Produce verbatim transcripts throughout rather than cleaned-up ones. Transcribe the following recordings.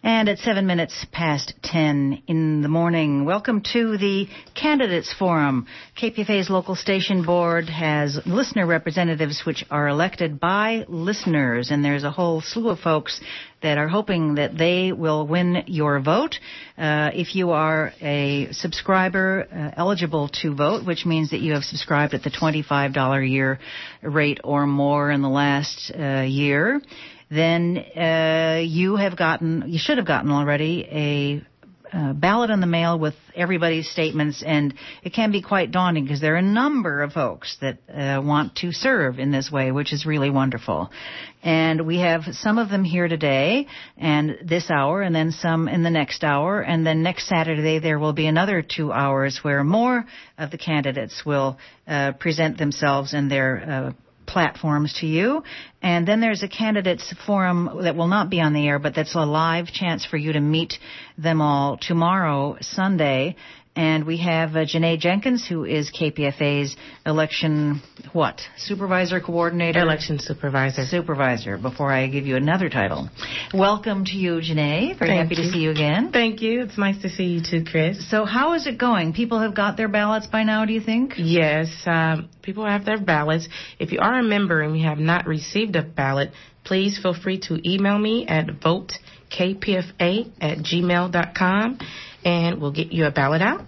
And at seven minutes past ten in the morning, welcome to the Candidates Forum. K P F A's local station board has listener representatives which are elected by listeners, and there's a whole slew of folks that are hoping that they will win your vote. Uh, if you are a subscriber uh, eligible to vote, which means that you have subscribed at the twenty-five dollars a year rate or more in the last uh, year, then uh, you have gotten, you should have gotten already a uh, ballot in the mail with everybody's statements, and it can be quite daunting because there are a number of folks that uh, want to serve in this way, which is really wonderful. And we have some of them here today and this hour, and then some in the next hour, and then next Saturday there will be another two hours where more of the candidates will uh, present themselves and their uh, platforms to you. And then there's a candidates forum that will not be on the air, but that's a live chance for you to meet them all tomorrow, Sunday. And we have uh, Janae Jenkins, who is K P F A's election, what, supervisor, coordinator? Election supervisor. Supervisor, before I give you another title. Welcome to you, Janae. Very Thank happy you. to see you again. Thank you. It's nice to see you too, Chris. So how is it going? People have got their ballots by now, do you think? Yes, um, people have their ballots. If you are a member and you have not received a ballot, please feel free to email me at vote k p f a at gmail dot com. and we'll get you a ballot out.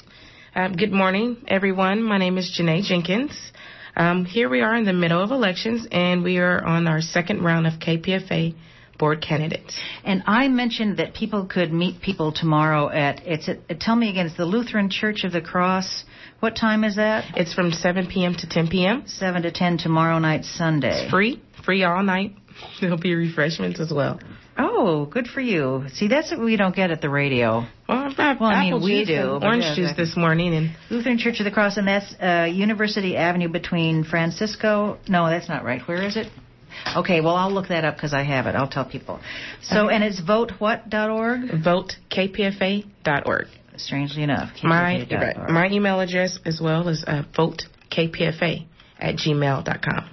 Um, good morning, everyone. My name is Janae Jenkins. Um, here we are in the middle of elections, and we are on our second round of K P F A board candidates. And I mentioned that people could meet people tomorrow at, it's at, tell me again, it's the Lutheran Church of the Cross. What time is that? It's from seven p.m. to ten p.m. seven to ten tomorrow night, Sunday. It's free, free all night. There'll be refreshments as well. Oh, good for you. See, that's what we don't get at the radio. Well, I've got well I apple mean, we juice do. and orange yeah, juice exactly. this morning. And Lutheran Church of the Cross, and that's uh, University Avenue between Francisco. No, that's not right. Where is it? Okay, well, I'll look that up because I have it. I'll tell people. So, okay. And it's vote what dot org? vote k p f a dot org. Strangely enough. My, right, my email address as well is uh, vote k p f a at gmail dot com.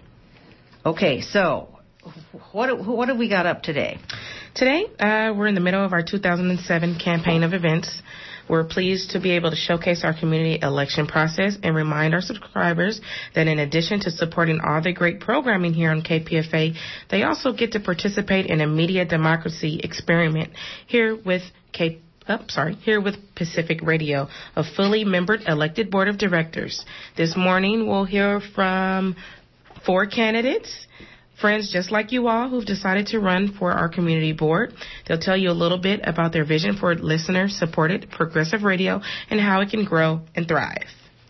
Okay, so what what have we got up today? Today, uh, we're in the middle of our two thousand seven campaign of events. We're pleased to be able to showcase our community election process and remind our subscribers that in addition to supporting all the great programming here on K P F A, they also get to participate in a media democracy experiment here with K Oh, sorry, here with Pacific Radio, a fully membered elected board of directors. This morning, we'll hear from four candidates, friends just like you all who've decided to run for our community board. They'll tell you a little bit about their vision for listener-supported progressive radio and how it can grow and thrive.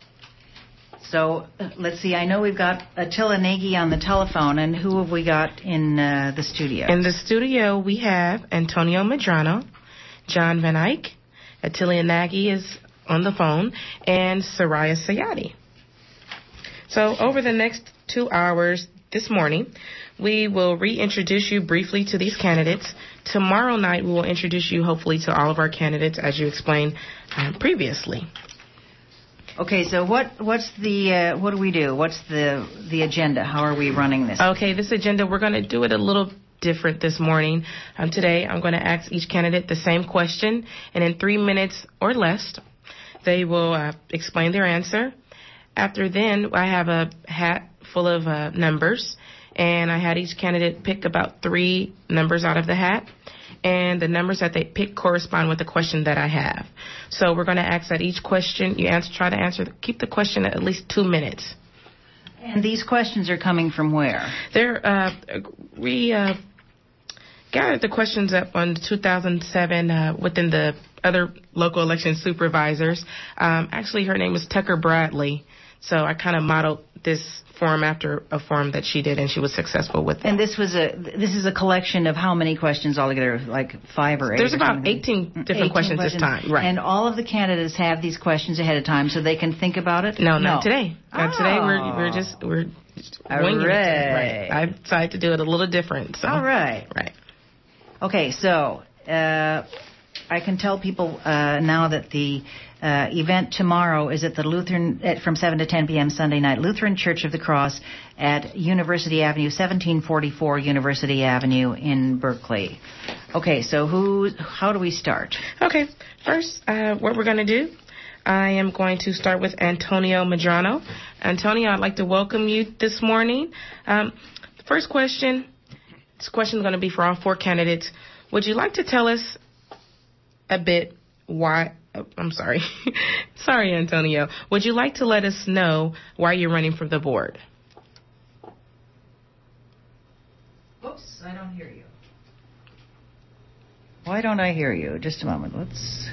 So, uh, let's see, I know we've got Attila Nagy on the telephone, and who have we got in uh, the studio? In the studio, we have Antonio Medrano, John Van Eyck, Attila Nagy is on the phone, and Soraya Sayadi. So over the next two hours this morning, we will reintroduce you briefly to these candidates. Tomorrow night, we will introduce you hopefully to all of our candidates as you explained um, previously. Okay, so what what's the uh, what do we do? What's the the agenda? How are we running this? Okay, this agenda, we're going to do it a little different this morning. Um, today, I'm going to ask each candidate the same question, and in three minutes or less, they will uh, explain their answer. After then, I have a hat full of uh, numbers, and I had each candidate pick about three numbers out of the hat, and the numbers that they pick correspond with the question that I have. So we're going to ask that each question you answer, try to answer, keep the question at least two minutes. And these questions are coming from where? They're, uh, we uh, gathered the questions up on two thousand seven uh, within the other local election supervisors. Um, actually, her name is Tucker Bradley. So I kind of modeled this form after a form that she did, and she was successful with it. And this was a this is a collection of how many questions altogether? Like five or eight? There's or about something? eighteen different eighteen questions, questions this time. Right. And all of the candidates have these questions ahead of time so they can think about it? No, no. not today. Not oh. today. We're we're just we're just winging right. it. Right. I decided to do it a little different. So. All right. Right. Okay, so uh, I can tell people uh, now that the uh, event tomorrow is at the Lutheran at, from seven to ten p.m. Sunday night, Lutheran Church of the Cross at University Avenue, seventeen forty-four University Avenue in Berkeley. Okay, so who? How do we start? Okay, first, uh, what we're going to do, I am going to start with Antonio Medrano. Antonio, I'd like to welcome you this morning. Um, the first question, this question is going to be for all four candidates. Would you like to tell us a bit why, oh, I'm sorry, sorry, Antonio. Would you like to let us know why you're running for the board? Oops, I don't hear you. Why don't I hear you? Just a moment. Let's.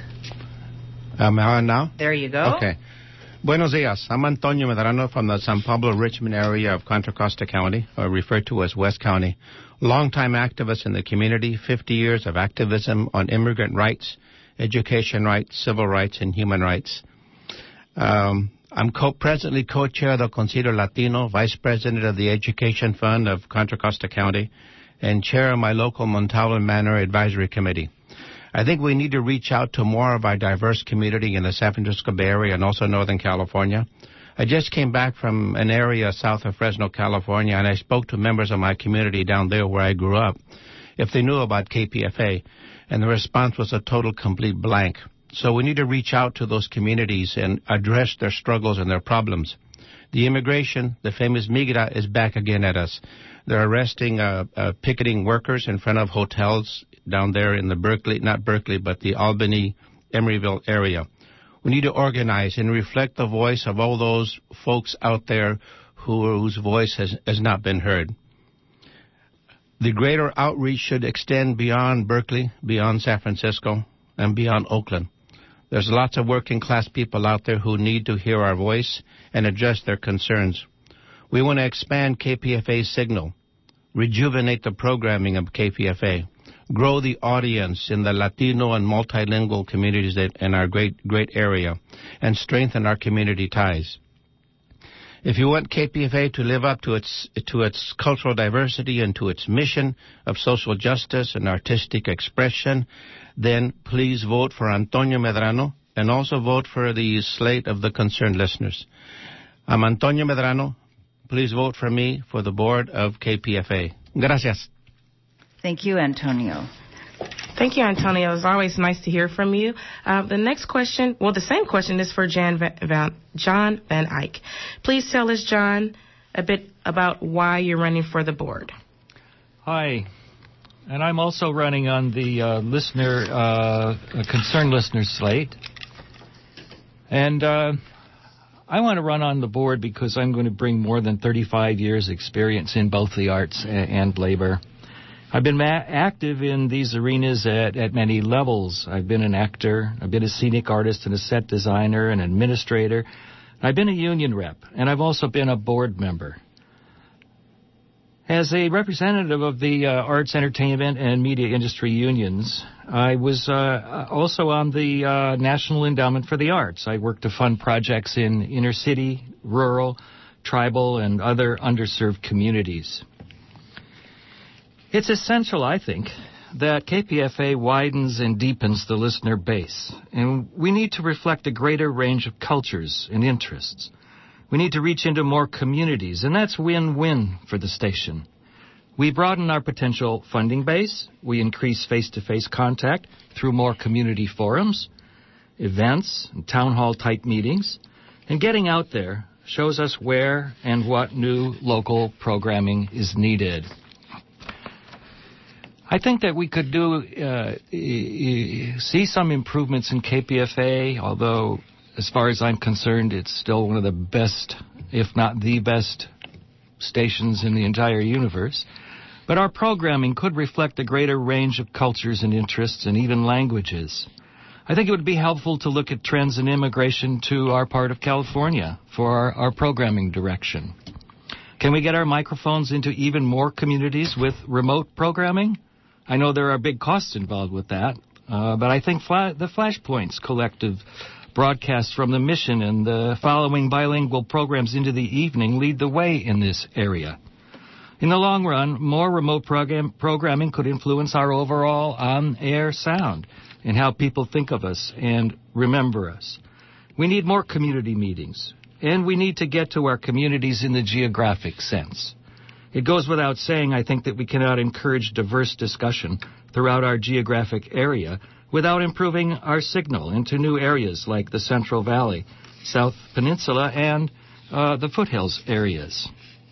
Am I on now? There you go. Okay. Buenos dias. I'm Antonio Medrano from the San Pablo Richmond area of Contra Costa County, or referred to as West County. Longtime activist in the community, fifty years of activism on immigrant rights, education rights, civil rights, and human rights. Um, I'm co- presently co-chair of the Concilio Latino, vice president of the Education Fund of Contra Costa County, and chair of my local Montalban Manor Advisory Committee. I think we need to reach out to more of our diverse community in the San Francisco Bay Area and also Northern California. I just came back from an area south of Fresno, California, and I spoke to members of my community down there where I grew up if they knew about K P F A, and the response was a total complete blank. So we need to reach out to those communities and address their struggles and their problems. The immigration, the famous migra, is back again at us. They're arresting uh, uh, picketing workers in front of hotels down there in the Berkeley, not Berkeley, but the Albany, Emeryville area. We need to organize and reflect the voice of all those folks out there who, whose voice has, has not been heard. The greater outreach should extend beyond Berkeley, beyond San Francisco, and beyond Oakland. There's lots of working class people out there who need to hear our voice and address their concerns. We want to expand K P F A's signal, rejuvenate the programming of K P F A, grow the audience in the Latino and multilingual communities in our great, great area, and strengthen our community ties. If you want K P F A to live up to its to its cultural diversity and to its mission of social justice and artistic expression, then please vote for Antonio Medrano and also vote for the slate of the concerned listeners. I'm Antonio Medrano. Please vote for me for the board of K P F A. Gracias. Thank you, Antonio. Thank you, Antonio. It's always nice to hear from you. Uh, the next question, well, the same question is for Jan Van, John Van Eyck. Please tell us, John, a bit about why you're running for the board. Hi, and I'm also running on the uh, listener, uh, concerned listener slate. And uh, I want to run on the board because I'm going to bring more than thirty-five years experience in both the arts and labor. I've been ma- active in these arenas at, at many levels. I've been an actor, I've been a scenic artist and a set designer, an administrator. I've been a union rep, and I've also been a board member. As a representative of the uh, arts, entertainment, and media industry unions, I was uh, also on the uh, National Endowment for the Arts. I worked to fund projects in inner city, rural, tribal, and other underserved communities. It's essential, I think, that K P F A widens and deepens the listener base, and we need to reflect a greater range of cultures and interests. We need to reach into more communities, and that's win-win for the station. We broaden our potential funding base. We increase face-to-face contact through more community forums, events, and town hall-type meetings, and getting out there shows us where and what new local programming is needed. I think that we could do uh, see some improvements in K P F A, although as far as I'm concerned, it's still one of the best, if not the best, stations in the entire universe. But our programming could reflect a greater range of cultures and interests and even languages. I think it would be helpful to look at trends in immigration to our part of California for our, our programming direction. Can we get our microphones into even more communities with remote programming? I know there are big costs involved with that, uh, but I think fla- the Flashpoints collective broadcasts from the Mission and the following bilingual programs into the evening lead the way in this area. In the long run, more remote program, programming could influence our overall on-air sound and how people think of us and remember us. We need more community meetings, and we need to get to our communities in the geographic sense. It goes without saying, I think, that we cannot encourage diverse discussion throughout our geographic area without improving our signal into new areas like the Central Valley, South Peninsula, and uh, the foothills areas.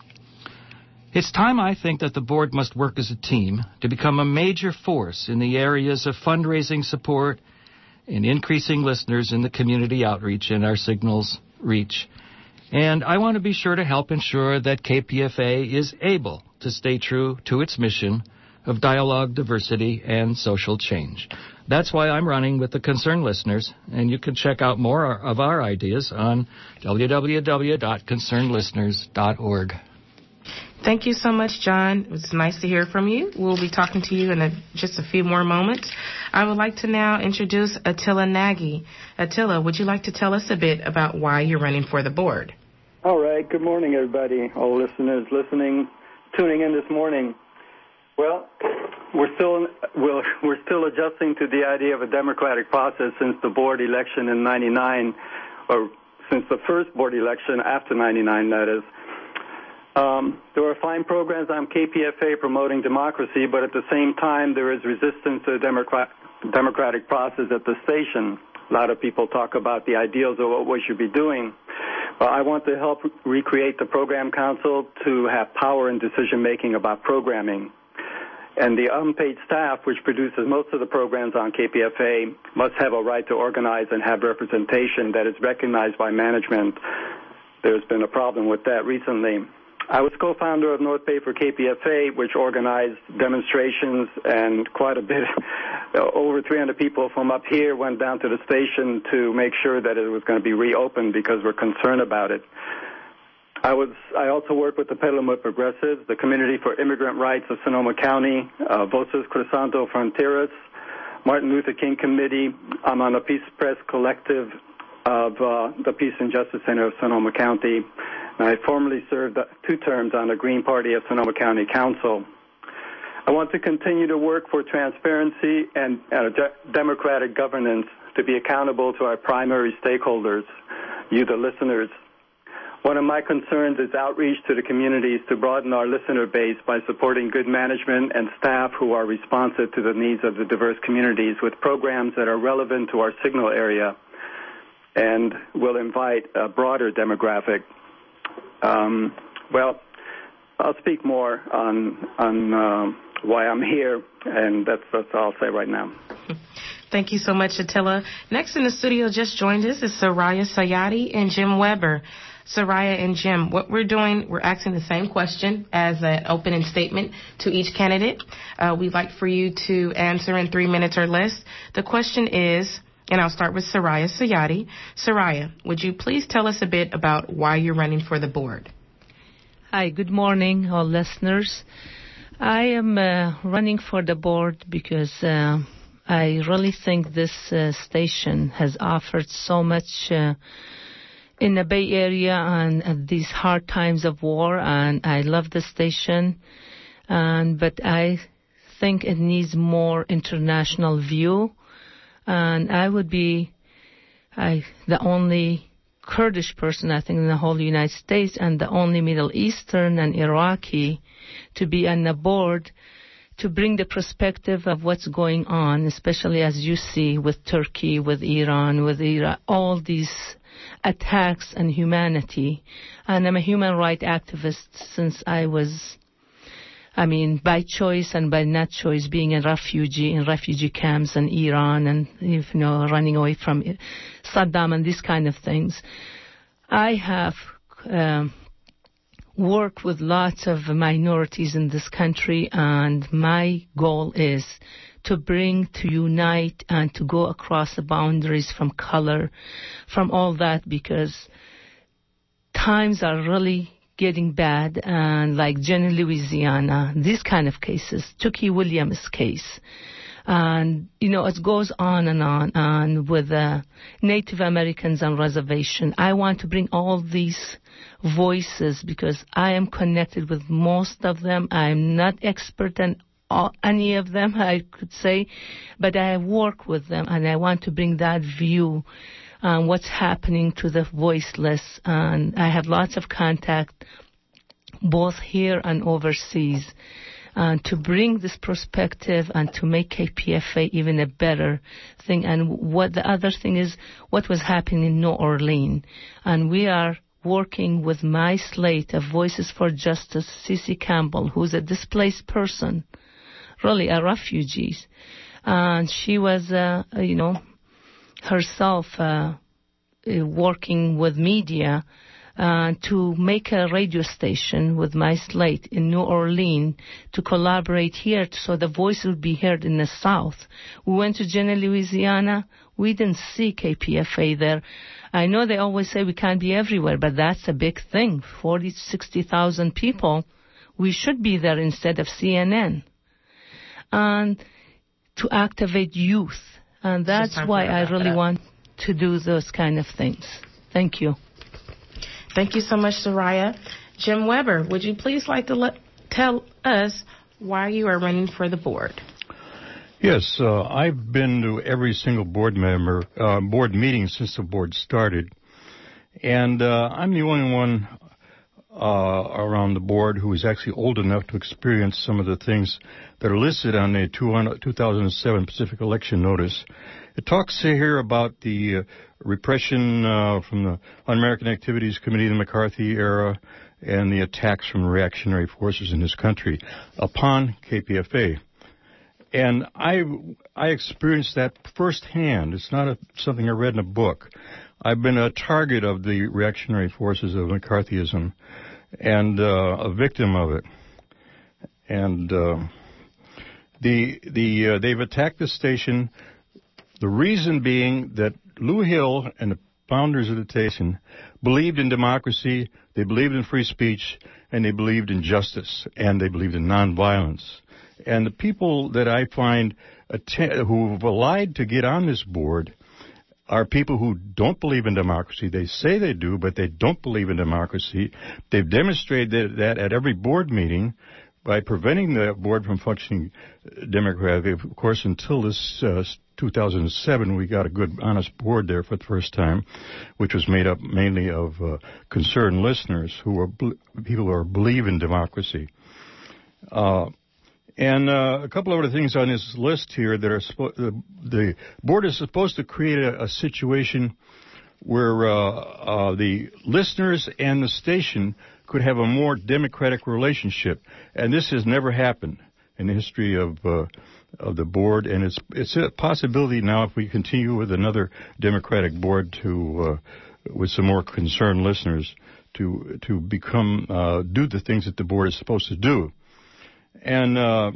It's time, I think, that the board must work as a team to become a major force in the areas of fundraising support and increasing listeners in the community outreach and our signals reach. And I want to be sure to help ensure that K P F A is able to stay true to its mission of dialogue, diversity, and social change. That's why I'm running with the concerned listeners, and you can check out more of our ideas on w w w dot concerned listeners dot org. Thank you so much, John. It was nice to hear from you. We'll be talking to you in a, just a few more moments. I would like to now introduce Attila Nagy. Attila, would you like to tell us a bit about why you're running for the board? All right. Good morning, everybody, all listeners listening, tuning in this morning. Well, we're still we're, we're still adjusting to the idea of a democratic process since the board election in ninety-nine, or since the first board election after ninety-nine, that is. Um, there are fine programs on K P F A promoting democracy, but at the same time, there is resistance to the democrat, democratic process at the station. A lot of people talk about the ideals of what we should be doing. Well, I want to help recreate the program council to have power in decision-making about programming. And the unpaid staff, which produces most of the programs on K P F A, must have a right to organize and have representation that is recognized by management. There's been a problem with that recently. I was co-founder of North Bay for K P F A, which organized demonstrations, and quite a bit, over three hundred people from up here went down to the station to make sure that it was going to be reopened because we're concerned about it. I was. I also work with the Petaluma Progressives, the Community for Immigrant Rights of Sonoma County, uh, Voces Cruzando Fronteras, Martin Luther King Committee. I'm on the Peace Press Collective of uh, the Peace and Justice Center of Sonoma County. And I formerly served two terms on the Green Party of Sonoma County Council. I want to continue to work for transparency and uh, de- democratic governance to be accountable to our primary stakeholders, you, the listeners. One of my concerns is outreach to the communities to broaden our listener base by supporting good management and staff who are responsive to the needs of the diverse communities with programs that are relevant to our signal area and will invite a broader demographic. Um, well, I'll speak more on on uh, why I'm here, and that's, that's all I'll say right now. Thank you so much, Attila. Next in the studio just joined us is Soraya Sayati and Jim Weber. Soraya and Jim, what we're doing, we're asking the same question as an opening statement to each candidate. Uh, we'd like for you to answer in three minutes or less. The question is, and I'll start with Soraya Sayati. Soraya, would you please tell us a bit about why you're running for the board? Hi, good morning, all listeners. I am uh, running for the board because uh, I really think this uh, station has offered so much uh, in the Bay Area and at these hard times of war, and I love the station, and but I think it needs more international view. And I would be I, the only Kurdish person, I think, in the whole United States and the only Middle Eastern and Iraqi to be on the board to bring the perspective of what's going on, especially as you see with Turkey, with Iran, with Iraq, all these attacks on humanity. And I'm a human rights activist since I was I mean, by choice and by not choice, being a refugee in refugee camps in Iran and, you know, running away from Saddam and these kind of things. I have um, worked with lots of minorities in this country, and my goal is to bring, to unite, and to go across the boundaries from color, from all that, because times are really getting bad, and like Jenny, Louisiana, these kind of cases, Chucky Williams case, And, you know, it goes on and on. And with uh, Native Americans on reservation, I want to bring all these voices because I am connected with most of them. I'm not expert in all, any of them, I could say, but I work with them, and I want to bring that view on what's happening to the voiceless. And I have lots of contact both here and overseas. Uh, to bring this perspective and to make K P F A even a better thing. And what the other thing is, what was happening in New Orleans. And we are working with my slate of Voices for Justice, Cece Campbell, who's a displaced person, really a refugee. And she was, uh, you know, herself uh, working with media Uh, to make a radio station with my slate in New Orleans to collaborate here so the voice would be heard in the South. We went to Jenny, Louisiana. We didn't see K P F A there. I know they always say we can't be everywhere, but that's a big thing. forty, sixty thousand people. We should be there instead of C N N. And to activate youth. And that's why I really want to do those kind of things. Thank you. Thank you so much, Soraya. Jim Weber, would you please like to let, tell us why you are running for the board? Yes, uh, I've been to every single board member uh, board meeting since the board started, and uh, I'm the only one uh, around the board who is actually old enough to experience some of the things that are listed on the two thousand seven Pacific Election Notice. It talks here about the uh, repression uh, from the Un-American Activities Committee in the McCarthy era and the attacks from reactionary forces in this country upon K P F A. And I I experienced that firsthand. It's not a, something I read in a book. I've been a target of the reactionary forces of McCarthyism and uh, a victim of it. And uh, the the uh, they've attacked the station. The reason being that Lou Hill and the founders of the station believed in democracy, they believed in free speech, and they believed in justice, and they believed in nonviolence. And the people that I find att- who have lied to get on this board are people who don't believe in democracy. They say they do, but they don't believe in democracy. They've demonstrated that at every board meeting by preventing the board from functioning democratically. Of course, until this uh, two thousand seven, we got a good, honest board there for the first time, which was made up mainly of uh, concerned listeners who are bl- people who are believe in democracy. Uh, and uh, a couple of other things on this list here that are spo- the, the board is supposed to create a, a situation where uh, uh, the listeners and the station could have a more democratic relationship, and this has never happened in the history of uh, of the board, and it's it's a possibility now if we continue with another democratic board to uh, with some more concerned listeners to to become uh, do the things that the board is supposed to do, and uh,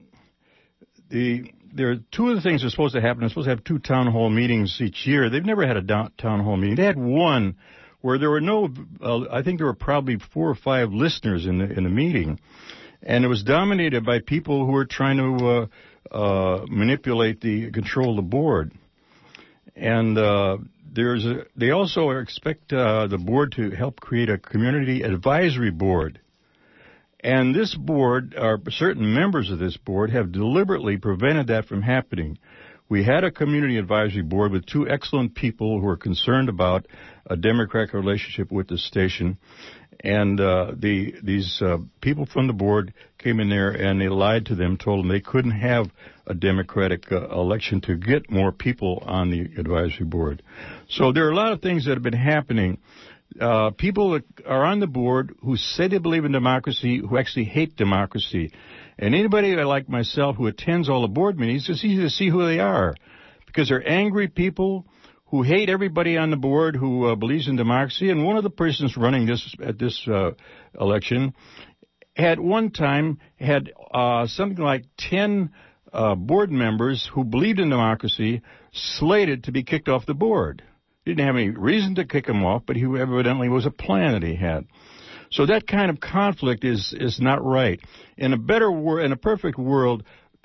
the. There are two of the things that are supposed to happen. They're supposed to have two town hall meetings each year. They've never had a down, town hall meeting. They had one where there were no, uh, I think there were probably four or five listeners in the in the meeting, and it was dominated by people who were trying to uh, uh, manipulate the control the board. And uh, there's a, they also expect uh, the board to help create a community advisory board. And this board, or certain members of this board, have deliberately prevented that from happening. We had a community advisory board with two excellent people who were concerned about a democratic relationship with the station. And uh, the these uh, people from the board came in there and they lied to them, told them they couldn't have a democratic uh, election to get more people on the advisory board. So there are a lot of things that have been happening. Uh, people that are on the board who say they believe in democracy, who actually hate democracy. And anybody like myself who attends all the board meetings, it's easy to see who they are. Because they're angry people who hate everybody on the board who uh, believes in democracy. And one of the persons running this at this uh, election had one time had uh, something like ten uh, board members who believed in democracy slated to be kicked off the board. He didn't have any reason to kick him off, but he evidently was a plan that he had. So that kind of conflict is is not right. In a better world, in a perfect world,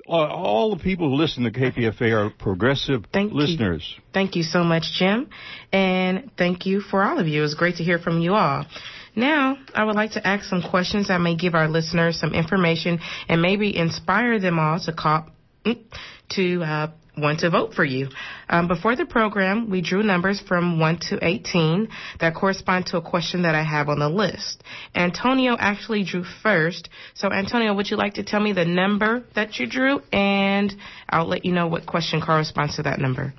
uh, all the people who listen to K P F A are progressive thank listeners. You. Thank you so much, Jim. And thank you for all of you. It was great to hear from you all. Now, I would like to ask some questions that may give our listeners some information and maybe inspire them all to call, to uh, want to vote for you. Um, before the program, we drew numbers from one to eighteen that correspond to a question that I have on the list. Antonio actually drew first. So, Antonio, would you like to tell me the number that you drew? And I'll let you know what question corresponds to that number.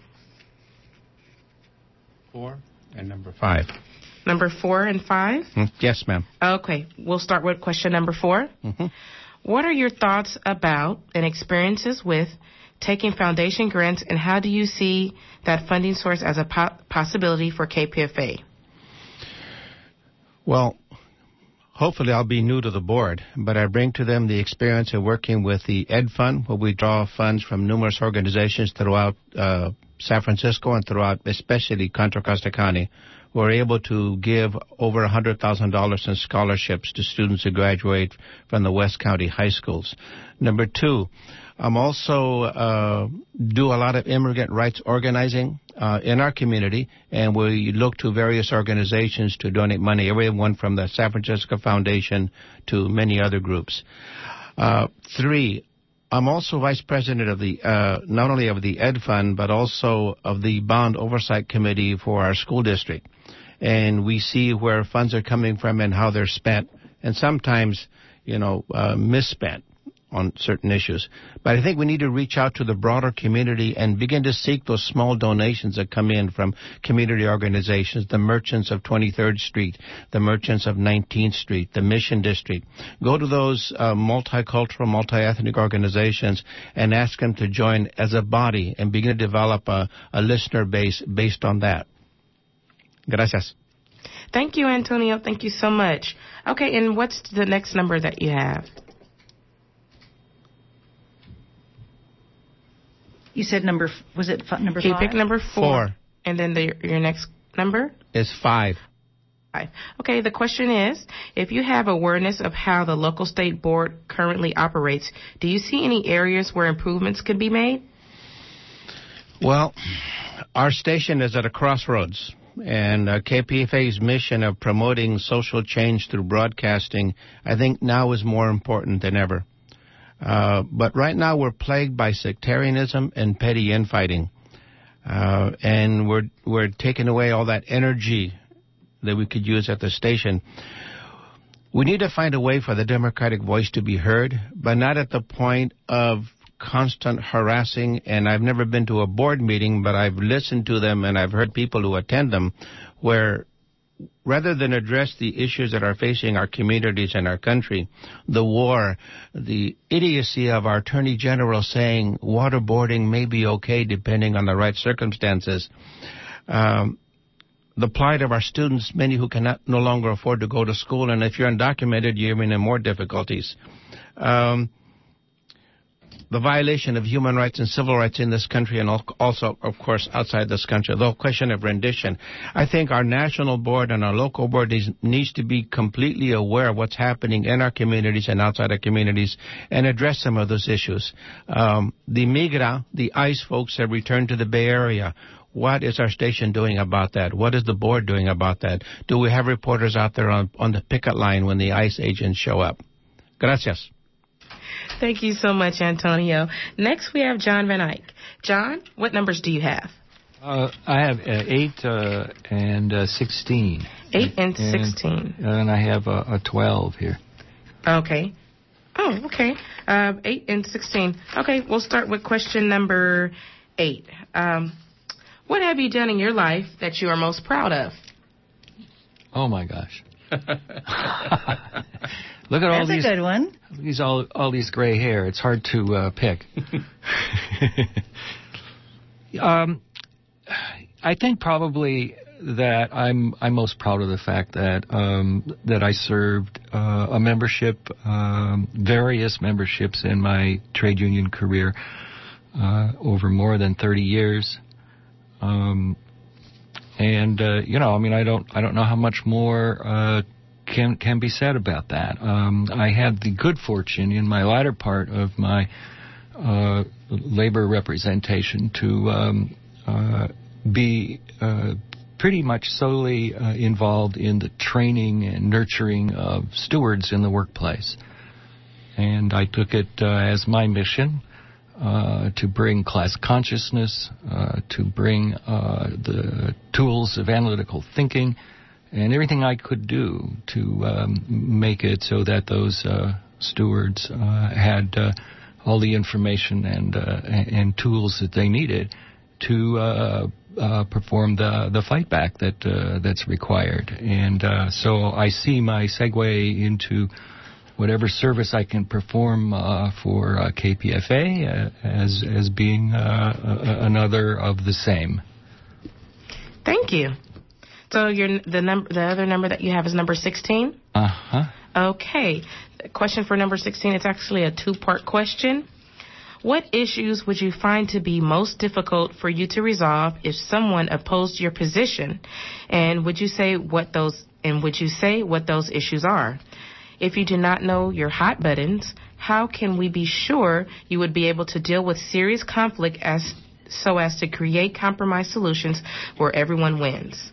Four and number five. Number four and five? Mm, yes, ma'am. Okay. We'll start with question number four. Mm-hmm. What are your thoughts about and experiences with taking foundation grants, and how do you see that funding source as a po- possibility for K P F A? Well, hopefully I'll be new to the board, but I bring to them the experience of working with the Ed Fund, where we draw funds from numerous organizations throughout uh, San Francisco and throughout especially Contra Costa County. We're able to give over one hundred thousand dollars in scholarships to students who graduate from the West County high schools. Number two, I'm also uh, do a lot of immigrant rights organizing uh, in our community, and we look to various organizations to donate money, everyone from the San Francisco Foundation to many other groups. Uh, three, I'm also vice president of the, uh, not only of the Ed Fund, but also of the Bond Oversight Committee for our school district. And we see where funds are coming from and how they're spent, and sometimes, you know, uh, misspent on certain issues. But I think we need to reach out to the broader community and begin to seek those small donations that come in from community organizations, the Merchants of twenty-third Street, the Merchants of nineteenth Street, the Mission District. Go to those uh, multicultural, multi-ethnic organizations and ask them to join as a body and begin to develop a, a listener base based on that. Gracias. Thank you, Antonio. Thank you so much. Okay, and what's the next number that you have? You said number, was it f- number Can five? You pick number four. Four. And then the, your next number? Is five. Five. Okay, the question is, if you have awareness of how the local state board currently operates, do you see any areas where improvements could be made? Well, our station is at a crossroads. And uh, K P F A's mission of promoting social change through broadcasting, I think now is more important than ever. Uh, but right now we're plagued by sectarianism and petty infighting. Uh, and we're, we're taking away all that energy that we could use at the station. We need to find a way for the Democratic voice to be heard, but not at the point of constant harassing. And I've never been to a board meeting, but I've listened to them and I've heard people who attend them where rather than address the issues that are facing our communities and our country, the war, the idiocy of our Attorney General saying waterboarding may be okay depending on the right circumstances, um, the plight of our students, many who cannot no longer afford to go to school, and if you're undocumented, you're in more difficulties. Um, the violation of human rights and civil rights in this country and also, of course, outside this country. The question of rendition. I think our national board and our local board needs, needs to be completely aware of what's happening in our communities and outside our communities and address some of those issues. Um, the Migra, the ICE folks have returned to the Bay Area. What is our station doing about that? What is the board doing about that? Do we have reporters out there on, on the picket line when the ICE agents show up? Gracias. Thank you so much, Antonio. Next, we have John Van Eyck. John, what numbers do you have? Uh, I have uh, eight uh, and uh, sixteen. Eight and, and sixteen. And I have a, a twelve here. Okay. Oh, okay. Uh, eight and sixteen. Okay, we'll start with question number eight. Um, what have you done in your life that you are most proud of? Oh my gosh. Look at all That's these. That's a good one. These all all these gray hair. It's hard to uh, pick. um, I think probably that I'm I'm most proud of the fact that um, that I served uh, a membership, um, various memberships in my trade union career uh, over more than thirty years. Um, and uh, you know, I mean, I don't I don't know how much more. Uh, Can can be said about that. Um, I had the good fortune in my latter part of my uh, labor representation to um, uh, be uh, pretty much solely uh, involved in the training and nurturing of stewards in the workplace. And I took it uh, as my mission uh, to bring class consciousness, uh, to bring uh, the tools of analytical thinking, and everything I could do to um, make it so that those uh, stewards uh, had uh, all the information and uh, and tools that they needed to uh, uh, perform the the fight back that uh, that's required. And uh, so I see my segue into whatever service I can perform uh, for uh, K P F A uh, as as being uh, another of the same. Thank you. So your the number, the other number that you have is number sixteen? Uh-huh. Okay. The question for number sixteen, it's actually a two-part question. What issues would you find to be most difficult for you to resolve if someone opposed your position? And would you say what those and would you say what those issues are? If you do not know your hot buttons, how can we be sure you would be able to deal with serious conflict as so as to create compromise solutions where everyone wins?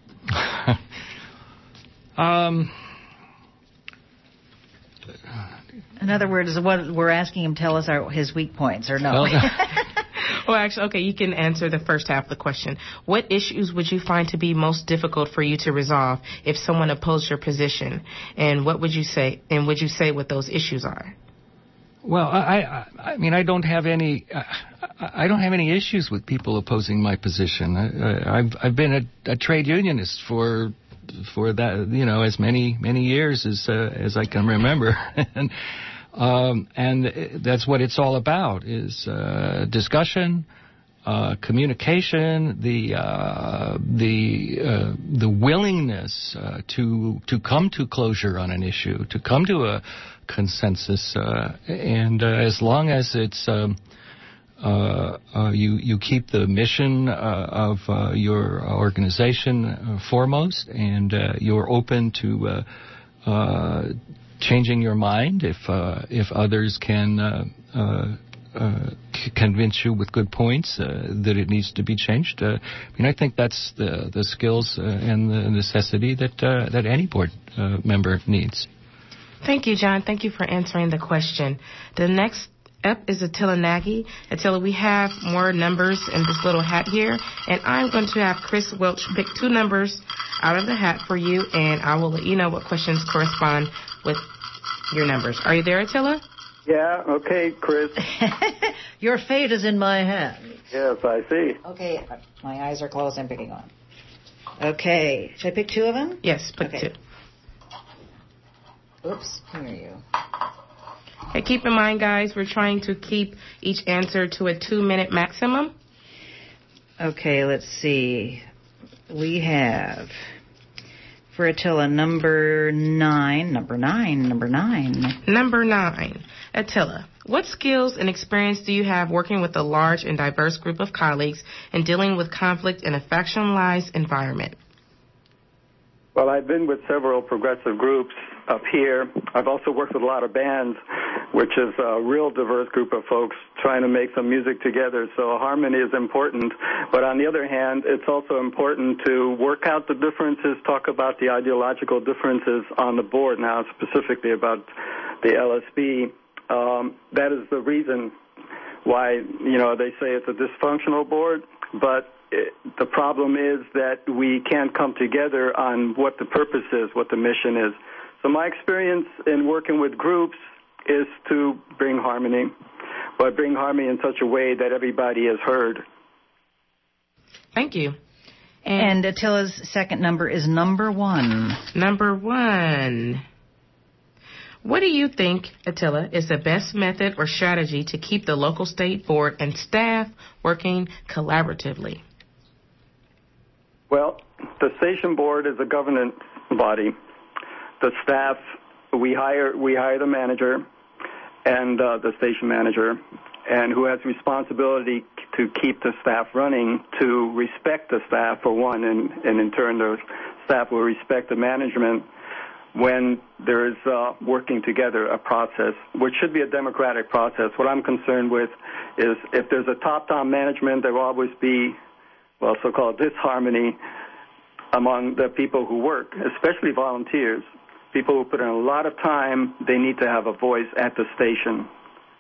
um, In other words, what we're asking him tell us are his weak points, or no? Well, well, actually, okay, you can answer the first half of the question. What issues would you find to be most difficult for you to resolve if someone opposed your position? And what would you say? And would you say what those issues are? Well, I, I, I mean, I don't have any, uh, I don't have any issues with people opposing my position. I, I've, I've been a, a trade unionist for, for that, you know, as many, many years as, uh, as I can remember, and, um, and that's what it's all about: is uh, discussion, uh, communication, the, uh, the, uh, the willingness uh, to, to come to closure on an issue, to come to a consensus, uh, and uh, as long as it's um, uh, uh, you you keep the mission uh, of uh, your organization uh, foremost, and uh, you're open to uh, uh, changing your mind if uh, if others can uh, uh, uh, c- convince you with good points uh, that it needs to be changed. Uh, I mean, I think that's the the skills uh, and the necessity that uh, that any board uh, member needs. Thank you, John. Thank you for answering the question. The next up is Attila Nagy. Attila, we have more numbers in this little hat here, and I'm going to have Chris Welch pick two numbers out of the hat for you, and I will let you know what questions correspond with your numbers. Are you there, Attila? Yeah, okay, Chris. Your fate is in my hand. Yes, I see. Okay, my eyes are closed. I'm picking one. Okay, should I pick two of them? Yes, pick okay. two. Oops, here you. Hey, keep in mind, guys, we're trying to keep each answer to a two-minute maximum. Okay, let's see. We have, for Attila, number nine, number nine, number nine. Number nine. Attila, what skills and experience do you have working with a large and diverse group of colleagues and dealing with conflict in a factionalized environment? Well, I've been with several progressive groups up here. I've also worked with a lot of bands, which is a real diverse group of folks trying to make some music together. So harmony is important. But on the other hand, it's also important to work out the differences, talk about the ideological differences on the board now, specifically about the L S B. Um, that is the reason why, you know, they say it's a dysfunctional board, but it, the problem is that we can't come together on what the purpose is, what the mission is. So my experience in working with groups is to bring harmony, but bring harmony in such a way that everybody is heard. Thank you. And, and Attila's second number is number one. Number one. What do you think, Attila, is the best method or strategy to keep the local state board and staff working collaboratively? Well, the station board is a governance body. The staff, we hire we hire the manager and uh, the station manager, and who has responsibility to keep the staff running, to respect the staff for one, and, and in turn the staff will respect the management. when there is uh, working together a process, which should be a democratic process. What I'm concerned with is if there's a top-down management, there will always be, well, so-called disharmony among the people who work, especially volunteers. People who put in a lot of time, they need to have a voice at the station.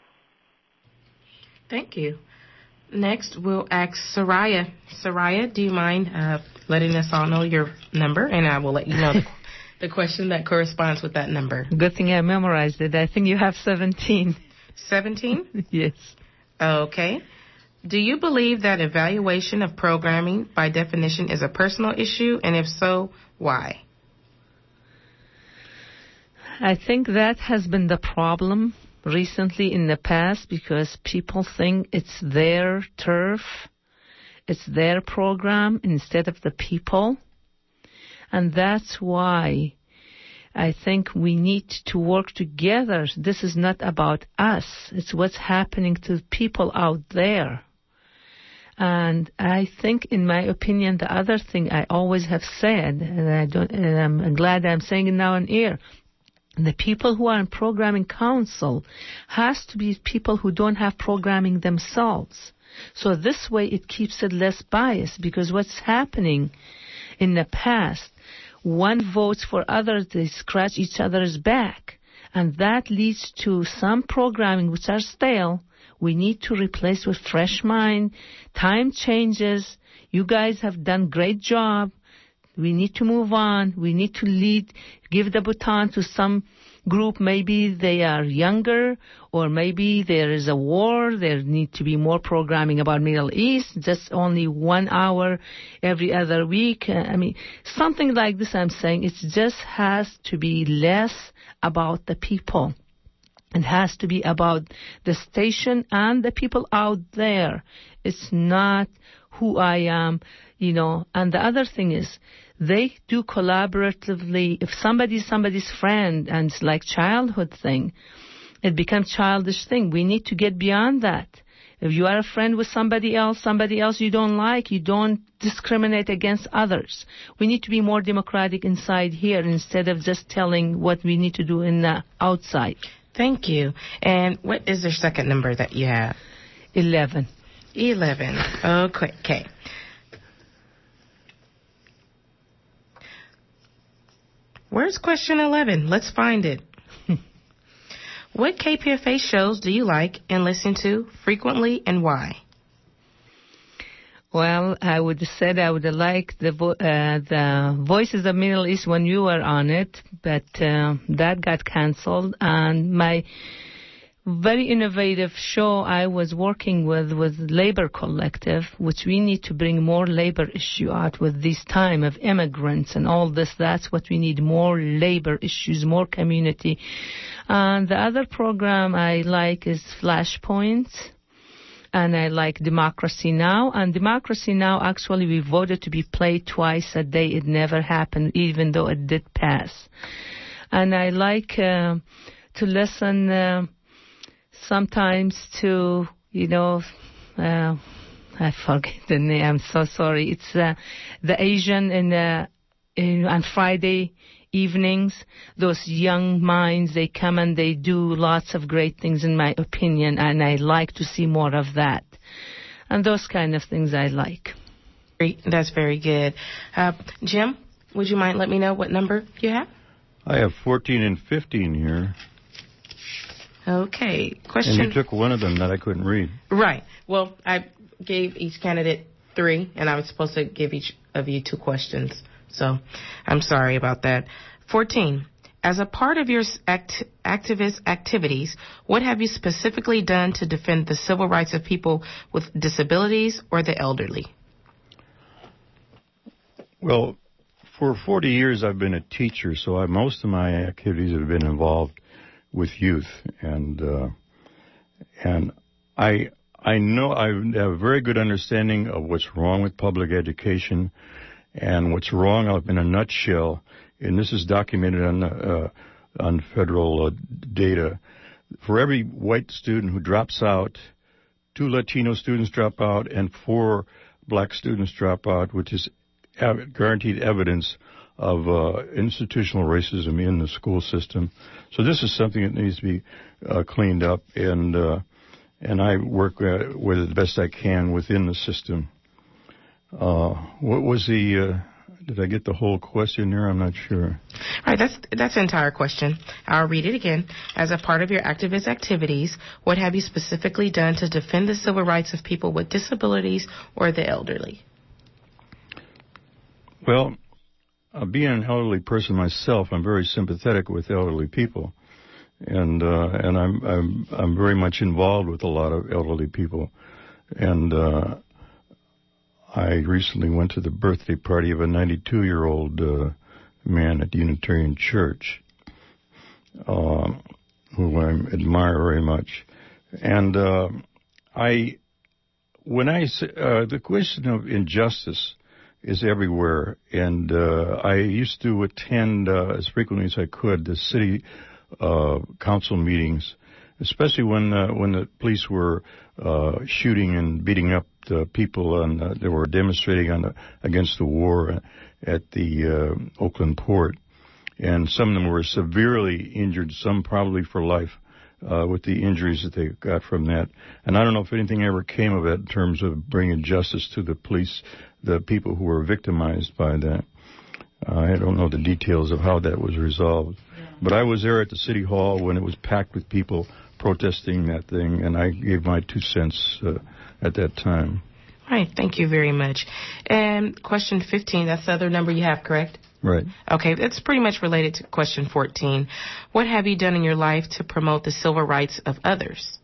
Thank you. Next, we'll ask Soraya. Soraya, do you mind uh, letting us all know your number? And I will let you know the, the question that corresponds with that number. Good thing I memorized it. I think you have seventeen. seventeen? Yes. Okay. Do you believe that evaluation of programming, by definition, is a personal issue? And if so, why? I think that has been the problem recently in the past because people think it's their turf, it's their program instead of the people. And that's why I think we need to work together. This is not about us. It's what's happening to people out there. And I think, in my opinion, the other thing I always have said, and I don't, and I'm glad I'm saying it now on air, the people who are in programming council has to be people who don't have programming themselves. So this way it keeps it less biased, because what's happening in the past, one votes for others, they scratch each other's back. And that leads to some programming which are stale. We need to replace with fresh mind. Time changes. You guys have done great job. We need to move on. We need to lead, give the baton to some group. Maybe they are younger, or maybe there is a war. There need to be more programming about Middle East, just only one hour every other week. Uh, I mean, something like this I'm saying. It just has to be less about the people. It has to be about the station and the people out there. It's not who I am, you know. And the other thing is, they do collaboratively. If somebody's somebody's friend and it's like childhood thing, it becomes childish thing. We need to get beyond that. If you are a friend with somebody else, somebody else you don't like, you don't discriminate against others. We need to be more democratic inside here instead of just telling what we need to do in the outside. Thank you. And what is the second number that you have? Eleven. Eleven. Okay. Okay. Where's question eleven? Let's find it. What K P F A shows do you like and listen to frequently, and why? Well, I would have said I would have liked the, vo- uh, the Voices of Middle East when you were on it, but uh, that got canceled. And my very innovative show I was working with was Labor Collective, which we need to bring more labor issue out with this time of immigrants and all this. That's what we need, more labor issues, more community. And the other program I like is Flashpoint. And I like Democracy Now! And Democracy Now! Actually, we voted to be played twice a day. It never happened, even though it did pass. And I like uh, to listen uh, sometimes to, you know, uh, I forget the name. I'm so sorry. It's uh, the Asian in, uh, in on Friday evenings. Those young minds, they come and they do lots of great things, in my opinion, and I like to see more of that. And those kind of things I like. That's very good. Uh, Jim, would you mind let me know what number you have? I have fourteen and fifteen here. Okay. Question. And you took one of them that I couldn't read. Right. Well, I gave each candidate three, and I was supposed to give each of you two questions. So I'm sorry about that. fourteen. As a part of your act- activist activities, what have you specifically done to defend the civil rights of people with disabilities or the elderly? Well, for forty years I've been a teacher, so I, most of my activities have been involved with youth, and uh, and I I know I have a very good understanding of what's wrong with public education. And what's wrong, in a nutshell, and this is documented on uh, on federal uh, data, for every white student who drops out, two Latino students drop out, and four black students drop out, which is guaranteed evidence of uh, institutional racism in the school system. So this is something that needs to be uh, cleaned up, and uh, and I work uh, with it the best I can within the system. Uh, what was the? Uh, did I get the whole question there? I'm not sure. All right, that's that's the entire question. I'll read it again. As a part of your activist activities, what have you specifically done to defend the civil rights of people with disabilities or the elderly? Well, uh, being an elderly person myself, I'm very sympathetic with elderly people, and uh, and I'm I'm I'm very much involved with a lot of elderly people, and uh, I recently went to the birthday party of a ninety-two-year-old uh, man at the Unitarian Church, uh, who I admire very much, and uh, I when I uh, the question of injustice is everywhere, and uh, I used to attend uh, as frequently as I could the city uh, council meetings, especially when uh, when the police were uh, shooting and beating up the people, and uh, they were demonstrating on the, against the war at the uh, Oakland port, and some of them were severely injured, some probably for life, uh, with the injuries that they got from that. And I don't know if anything ever came of it in terms of bringing justice to the police, the people who were victimized by that. Uh, I don't know the details of how that was resolved. Yeah. But I was there at the City Hall when it was packed with people protesting that thing, and I gave my two cents uh, at that time. All right, thank you very much. And question fifteen, that's the other number you have, correct? Right. Okay, that's pretty much related to question fourteen. What have you done in your life to promote the civil rights of others?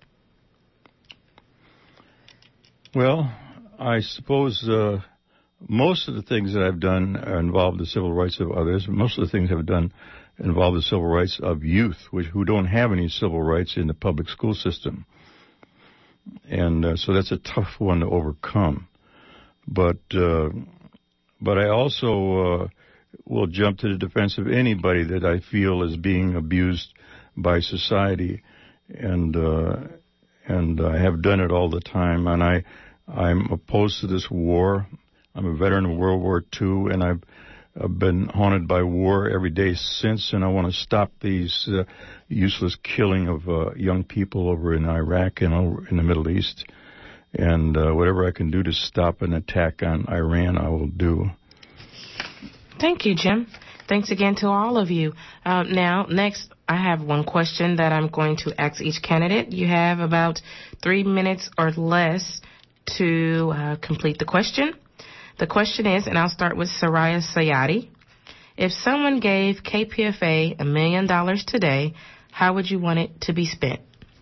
Well, I suppose uh, most of the things that I've done involve the civil rights of others. Most of the things I've done involve the civil rights of youth, which who don't have any civil rights in the public school system. And uh, so that's a tough one to overcome. But uh, but I also uh, will jump to the defense of anybody that I feel is being abused by society, and uh, and I have done it all the time. And I I'm opposed to this war. I'm a veteran of World War Two, and I've I've been haunted by war every day since, and I want to stop these uh, useless killing of uh, young people over in Iraq and over in the Middle East. And uh, whatever I can do to stop an attack on Iran, I will do. Thank you, Jim. Thanks again to all of you. Uh, now, next, I have one question that I'm going to ask each candidate. You have about three minutes or less to uh, complete the question. The question is, and I'll start with Soraya Sayadi. If someone gave K P F A a million dollars today, how would you want it to be spent?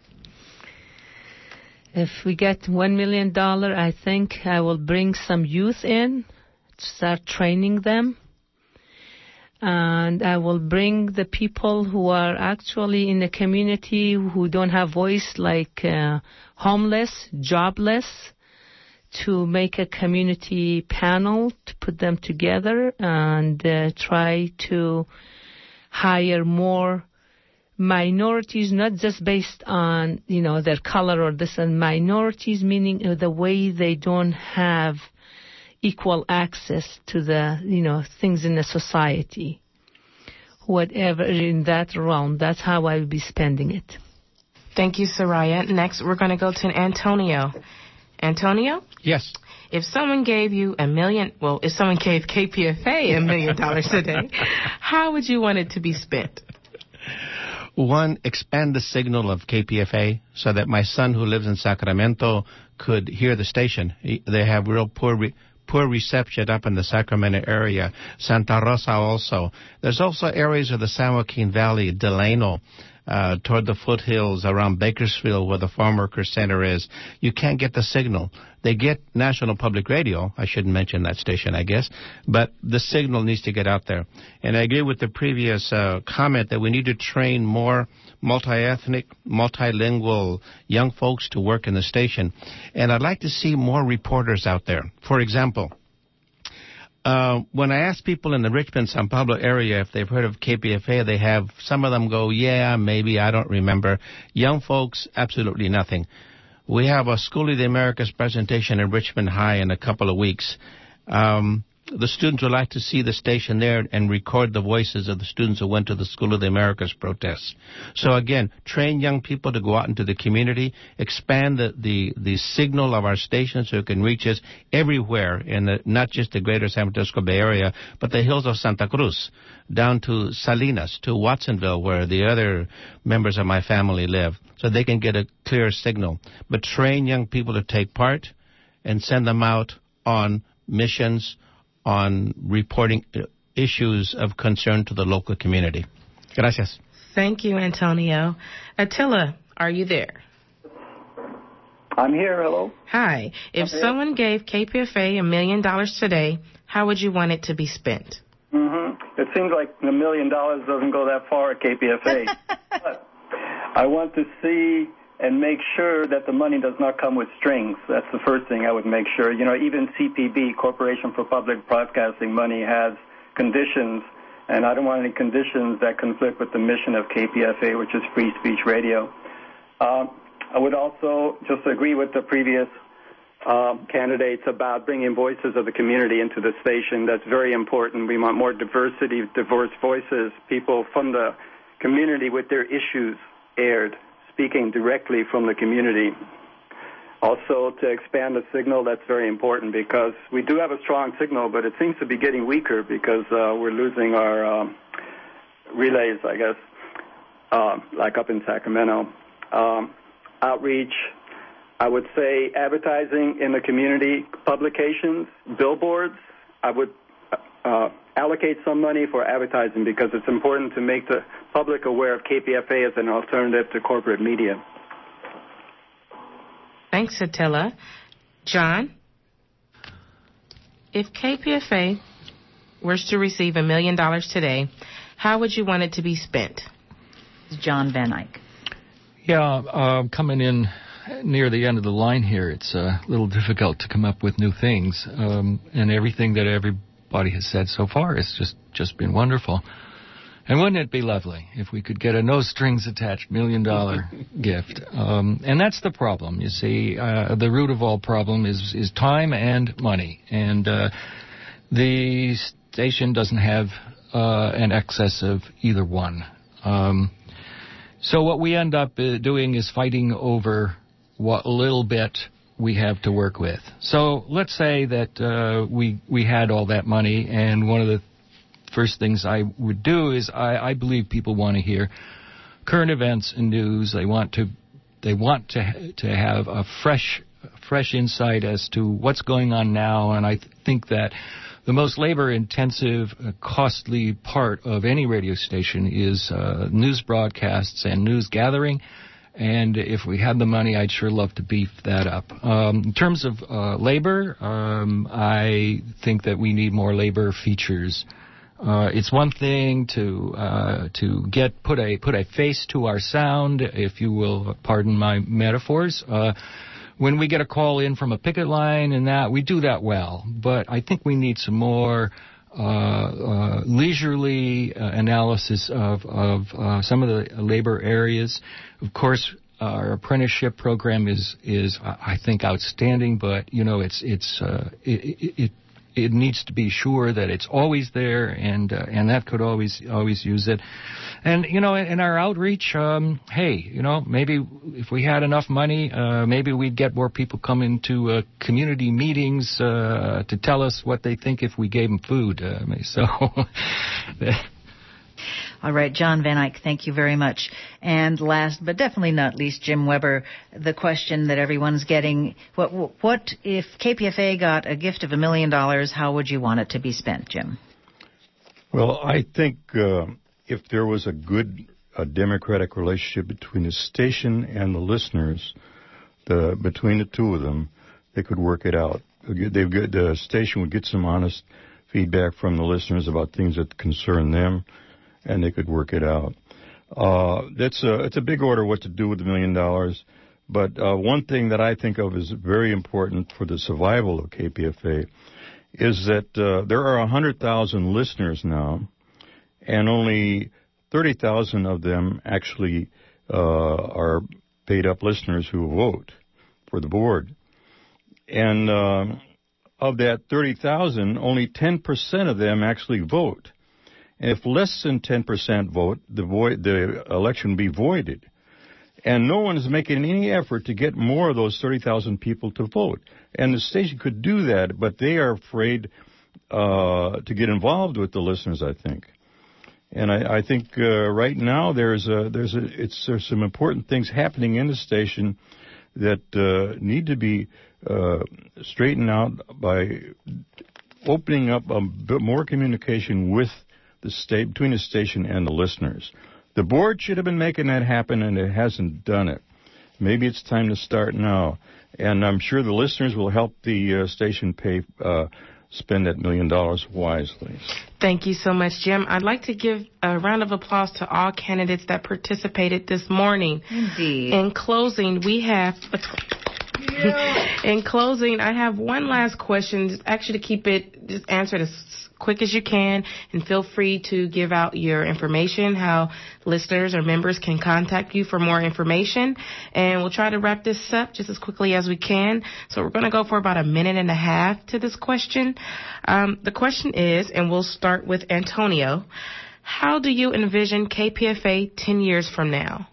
If we get one million dollars, I think I will bring some youth in, start training them. And I will bring the people who are actually in the community who don't have voice, like uh, homeless, jobless, to make a community panel to put them together and uh, try to hire more minorities, not just based on, you know, their color or this, and minorities meaning uh, the way they don't have equal access to the, you know, things in the society. Whatever in that realm, that's how I will be spending it. Thank you, Soraya. Next, we're going to go to Antonio. Antonio? Yes. If someone gave you a million, well, if someone gave K P F A a million dollars today, how would you want it to be spent? One, expand the signal of K P F A so that my son who lives in Sacramento could hear the station. They have real poor re- poor reception up in the Sacramento area. Santa Rosa also. There's also areas of the San Joaquin Valley, Delano, uh, toward the foothills around Bakersfield where the Farm Worker Center is. You can't get the signal. They get National Public Radio. I shouldn't mention that station, I guess. But the signal needs to get out there. And I agree with the previous uh, comment that we need to train more multi-ethnic, multilingual young folks to work in the station. And I'd like to see more reporters out there. For example, uh, when I ask people in the Richmond, San Pablo area if they've heard of K P F A, they have, some of them go, yeah, maybe, I don't remember. Young folks, absolutely nothing. We have a School of the Americas presentation in Richmond High in a couple of weeks. Um, the students would like to see the station there and record the voices of the students who went to the School of the Americas protests. So again, train young people to go out into the community, expand the, the, the signal of our station so it can reach us everywhere in the, not just the greater San Francisco Bay Area, but the hills of Santa Cruz, down to Salinas, to Watsonville, where the other members of my family live, so they can get a clear signal. But train young people to take part and send them out on missions, on reporting issues of concern to the local community. Gracias. Thank you, Antonio. Attila, are you there? I'm here. Hello. Hi. If Okay. someone gave K P F A a million dollars today, how would you want it to be spent? Mm-hmm. It seems like a million dollars doesn't go that far at K P F A. But I want to see and make sure that the money does not come with strings. That's the first thing I would make sure. You know, even C P B, Corporation for Public Broadcasting money, has conditions, and I don't want any conditions that conflict with the mission of K P F A, which is free speech radio. Uh, I would also just agree with the previous uh, candidates about bringing voices of the community into the station. That's very important. We want more diversity, diverse voices, people from the community with their issues aired, speaking directly from the community. Also, to expand the signal, that's very important because we do have a strong signal, but it seems to be getting weaker because uh, we're losing our um, relays, I guess, uh, like up in Sacramento. Um, outreach, I would say advertising in the community, publications, billboards. I would uh, allocate some money for advertising because it's important to make the public aware of K P F A as an alternative to corporate media. Thanks, Attila. John, if K P F A were to receive a million dollars today, how would you want it to be spent? John Van Eyck. Yeah, uh, coming in near the end of the line here, it's a little difficult to come up with new things, um, and everything that everybody has said so far has just, just been wonderful. And wouldn't it be lovely if we could get a no-strings-attached million-dollar gift? Um, and that's the problem, you see. Uh, the root of all problem is, is time and money. And uh, the station doesn't have uh, an excess of either one. Um, so what we end up uh, doing is fighting over what little bit we have to work with. So let's say that uh, we we had all that money, and one of the first things I would do is I, I believe people want to hear current events and news. They want to they want to to have a fresh fresh insight as to what's going on now. And I th- think that the most labor-intensive, uh, costly part of any radio station is uh, news broadcasts and news gathering. And if we had the money, I'd sure love to beef that up. Um, in terms of uh, labor, um, I think that we need more labor features. Uh, it's one thing to uh, to get put a put a face to our sound, if you will pardon my metaphors. Uh, when we get a call in from a picket line and that, we do that well. But I think we need some more uh, uh, leisurely uh, analysis of of uh, some of the labor areas. Of course, our apprenticeship program is is I think outstanding, but you know it's it's uh, it, it It needs to be sure that it's always there, and uh, and that could always always use it. And you know, in, in our outreach, um, hey, you know, maybe if we had enough money, uh, maybe we'd get more people coming to uh, community meetings uh, to tell us what they think if we gave them food. Uh, so. All right, John Van Eyck, thank you very much. And last, but definitely not least, Jim Weber, the question that everyone's getting, what, what if K P F A got a gift of a million dollars, how would you want it to be spent, Jim? Well, I think uh, if there was a good a democratic relationship between the station and the listeners, the between the two of them, they could work it out. They've got, the station would get some honest feedback from the listeners about things that concern them, and they could work it out. Uh, that's a, it's a big order what to do with the million dollars, but uh, one thing that I think of as very important for the survival of K P F A is that uh, there are one hundred thousand listeners now, and only thirty thousand of them actually uh, are paid-up listeners who vote for the board. And uh, of that thirty thousand, only ten percent of them actually vote. And if less than ten percent vote, the, void, the election will be voided. And no one is making any effort to get more of those thirty thousand people to vote. And the station could do that, but they are afraid uh, to get involved with the listeners, I think. And I, I think uh, right now there's a, there's a, it's, there's some important things happening in the station that uh, need to be uh, straightened out by opening up a bit more communication with the state, between the station and the listeners. The board should have been making that happen, and it hasn't done it. Maybe it's time to start now. And I'm sure the listeners will help the uh, station pay, uh, spend that million dollars wisely. Thank you so much, Jim. I'd like to give a round of applause to all candidates that participated this morning. Indeed. In closing, we have... Yeah. In closing, I have one last question. Just actually, to keep it, just answer it as quick as you can, and feel free to give out your information, how listeners or members can contact you for more information. And we'll try to wrap this up just as quickly as we can. So we're going to go for about a minute and a half to this question. Um, the question is, and we'll start with Antonio, how do you envision K P F A ten years from now?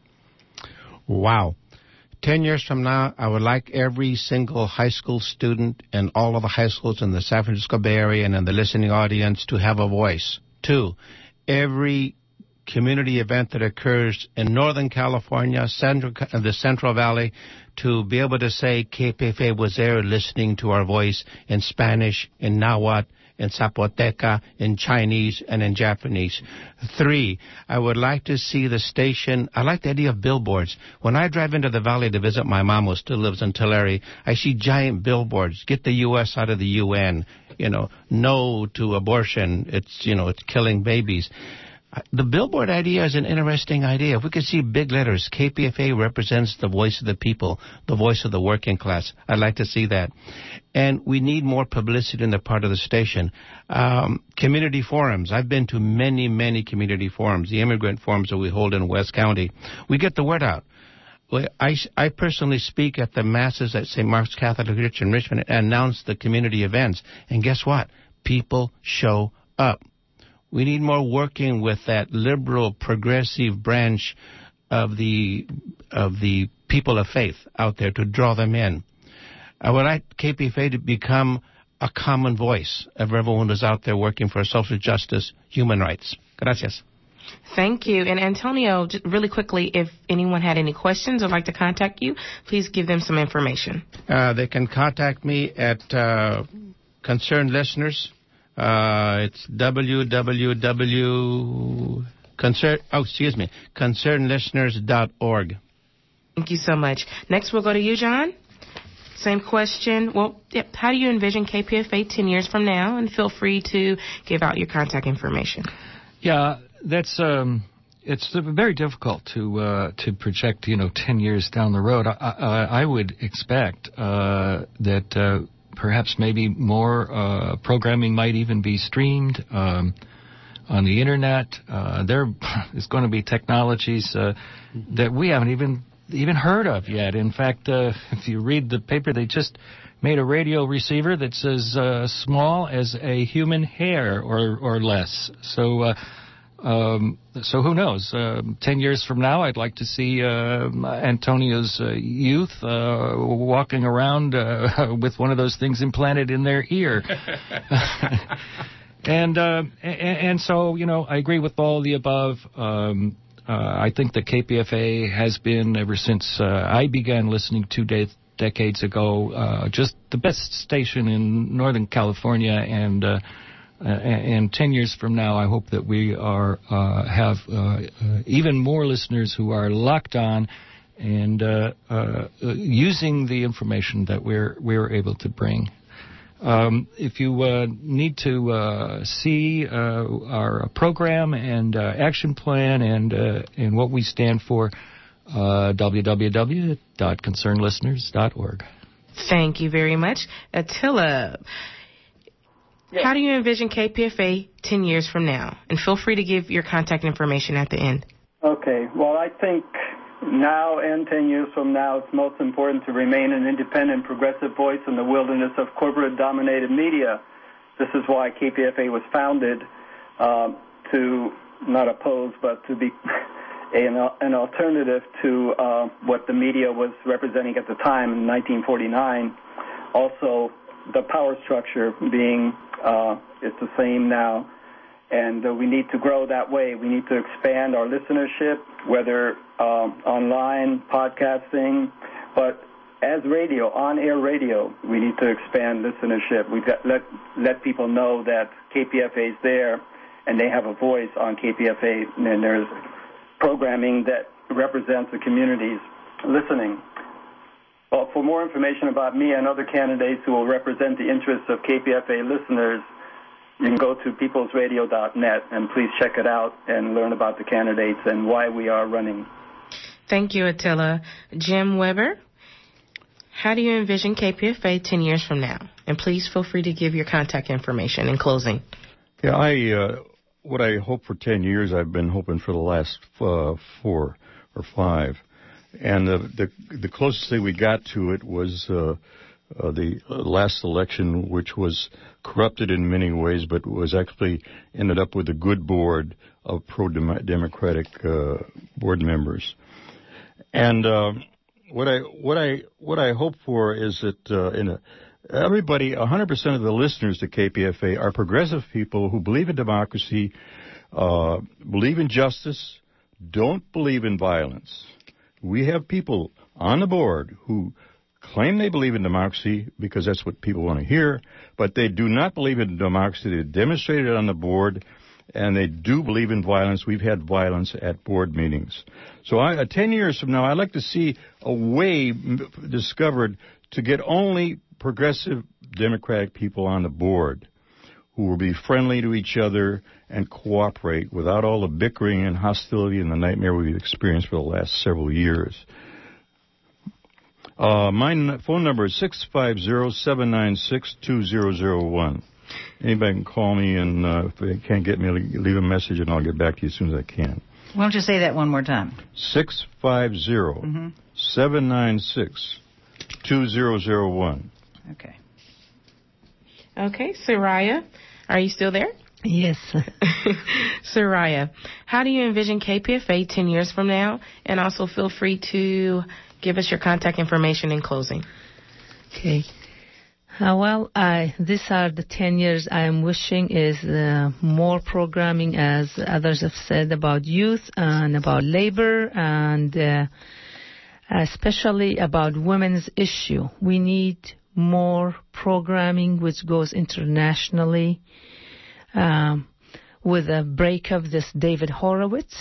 Wow. Ten years from now, I would like every single high school student in all of the high schools in the San Francisco Bay Area and in the listening audience to have a voice. Two, every community event that occurs in Northern California, Central, the Central Valley, to be able to say K P F A was there listening to our voice in Spanish, in Nahuatl, in Zapoteca, in Chinese, and in Japanese. Three, I would like to see the station, I like the idea of billboards. When I drive into the valley to visit my mom who still lives in Tulare, I see giant billboards. Get the U S out of the U N. You know, no to abortion. It's, you know, it's killing babies. The billboard idea is an interesting idea. If we could see big letters, K P F A represents the voice of the people, the voice of the working class. I'd like to see that. And we need more publicity in the part of the station. Um, community forums. I've been to many, many community forums, the immigrant forums that we hold in West County. We get the word out. I, I personally speak at the masses at Saint Mark's Catholic Church in Richmond and announce the community events. And guess what? People show up. We need more working with that liberal, progressive branch of the of the people of faith out there to draw them in. I would like K P F A to become a common voice of everyone who's out there working for social justice, human rights. Gracias. Thank you. And Antonio, just really quickly, if anyone had any questions or like to contact you, please give them some information. Uh, they can contact me at uh, Concerned Listeners. Uh, it's w w w concern oh excuse me concerned listeners dot org. Thank you so much. Next, we'll go to you, John. Same question. Well, yep. How do you envision K P F A ten years from now? And feel free to give out your contact information. Yeah, that's um, it's very difficult to uh, to project, you know, ten years down the road. I, I, I would expect uh, that. Uh, Perhaps maybe more uh, programming might even be streamed um, on the internet. Uh, there is going to be technologies uh, that we haven't even even heard of yet. In fact, uh, if you read the paper, they just made a radio receiver that's as uh, small as a human hair or or less. So. Uh, Um, so who knows? Uh, ten years from now, I'd like to see uh, Antonio's uh, youth uh, walking around uh, with one of those things implanted in their ear. and, uh, and and so, you know, I agree with all of the above. Um, uh, I think that K P F A has been, ever since uh, I began listening two de- decades ago, uh, just the best station in Northern California, and uh, Uh, and ten years from now, I hope that we are uh, have uh, uh, even more listeners who are locked on and uh, uh, using the information that we're we're able to bring. Um, if you uh, need to uh, see uh, our program and uh, action plan and uh, and what we stand for, uh, w w w dot concerned listeners dot org. Thank you very much, Attila. Yes. How do you envision K P F A ten years from now? And feel free to give your contact information at the end. Okay. Well, I think now and ten years from now, it's most important to remain an independent, progressive voice in the wilderness of corporate-dominated media. This is why K P F A was founded, uh, to not oppose, but to be an, an alternative to uh, what the media was representing at the time in nineteen forty-nine. Also, the power structure being uh, it's the same now. And uh, we need to grow that way. We need to expand our listenership, whether um, online, podcasting, but as radio, on-air radio, we need to expand listenership. We've got let let people know that K P F A is there, and they have a voice on K P F A, and there's programming that represents the communities listening. Well, for more information about me and other candidates who will represent the interests of K P F A listeners, you can go to peoples radio dot net and please check it out and learn about the candidates and why we are running. Thank you, Attila. Jim Weber, how do you envision K P F A ten years from now? And please feel free to give your contact information in closing. Yeah, I uh, what I hope for ten years, I've been hoping for the last uh, four or five. And uh, the the closest thing we got to it was uh, uh, the last election, which was corrupted in many ways, but was actually ended up with a good board of pro-democratic uh, board members. And uh, what I what I what I hope for is that uh, in a, everybody, one hundred percent of the listeners to K P F A are progressive people who believe in democracy, uh, believe in justice, don't believe in violence. We have people on the board who claim they believe in democracy because that's what people want to hear, but they do not believe in democracy. They demonstrated it on the board, and they do believe in violence. We've had violence at board meetings. So I, uh, ten years from now, I'd like to see a way m- discovered to get only progressive democratic people on the board who will be friendly to each other and cooperate without all the bickering and hostility and the nightmare we've experienced for the last several years. Uh, my n- phone number is six five zero, seven nine six, two zero zero one. Anybody can call me, and uh, if they can't get me, leave a message, and I'll get back to you as soon as I can. Why don't you say that one more time? six five zero, seven nine six, two zero zero one. Okay. Okay, Soraya, are you still there? Yes. Soraya, how do you envision K P F A ten years from now? And also feel free to give us your contact information in closing. Okay. Uh, well, I, these are the ten years I am wishing is uh, more programming, as others have said, about youth and about labor and uh, especially about women's issue. We need more programming which goes internationally. Um, with the break of this David Horowitz,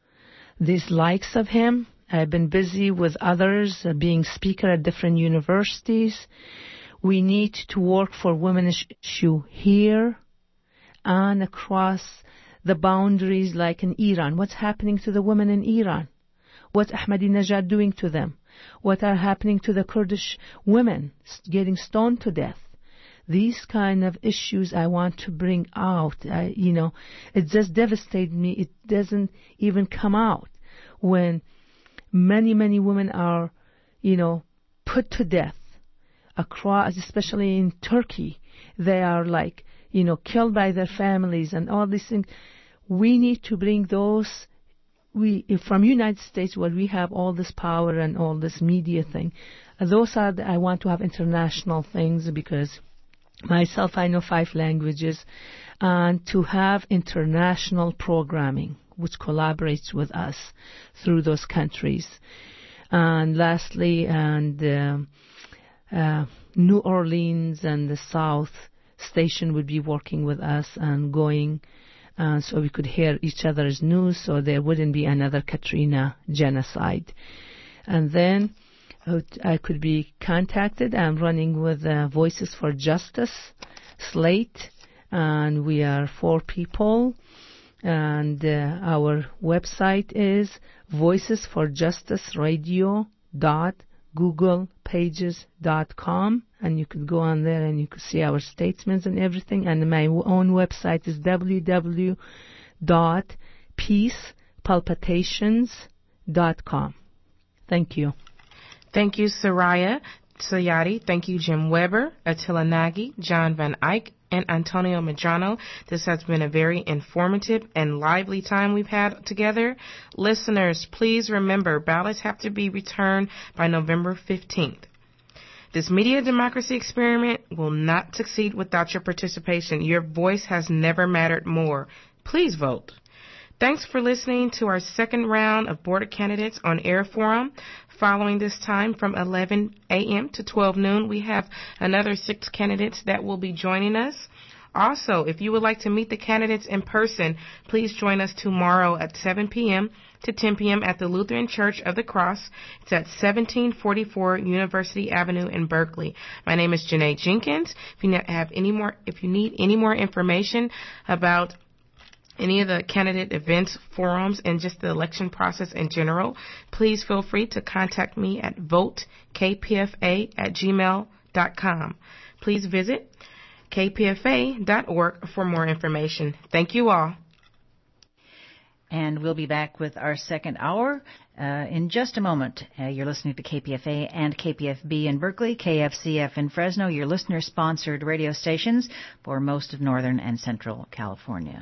these likes of him. I've been busy with others, uh, being speaker at different universities. We need to work for women's issue here and across the boundaries, like in Iran. What's happening to the women in Iran? What's Ahmadinejad doing to them? What are happening to the Kurdish women getting stoned to death? These kind of issues I want to bring out. I, you know, it just devastates me. It doesn't even come out when many, many women are, you know, put to death across, especially in Turkey. They are like, you know, killed by their families and all these things. We need to bring those, we from United States, where we have all this power and all this media thing. Those are the, I want to have international things, because myself, I know five languages, and to have international programming which collaborates with us through those countries. And lastly, and uh, uh, New Orleans and the South station would be working with us and going uh, so we could hear each other's news, so there wouldn't be another Katrina genocide. And then I could be contacted. I'm running with uh, Voices for Justice, Slate, and we are four people. And uh, our website is voices for justice radio dot google pages dot com, and you could go on there and you could see our statements and everything. And my own website is w w w dot peace palpitations dot com. Thank you. Thank you, Soraya Sayati. Thank you, Jim Weber, Attila Nagy, John Van Eyck, and Antonio Medrano. This has been a very informative and lively time we've had together. Listeners, please remember, ballots have to be returned by November fifteenth. This media democracy experiment will not succeed without your participation. Your voice has never mattered more. Please vote. Thanks for listening to our second round of Board of Candidates on Air Forum. Following this time from eleven a.m. to twelve noon, we have another six candidates that will be joining us. Also, if you would like to meet the candidates in person, please join us tomorrow at seven p.m. to ten p.m. at the Lutheran Church of the Cross. It's at seventeen forty-four University Avenue in Berkeley. My name is Janae Jenkins. If you have any more, if you need any more information about any of the candidate events, forums, and just the election process in general, please feel free to contact me at vote k p f a at gmail dot com. Please visit k p f a dot org for more information. Thank you all. And we'll be back with our second hour uh, in just a moment. Uh, you're listening to K P F A and K P F B in Berkeley, K F C F in Fresno, your listener-sponsored radio stations for most of Northern and Central California.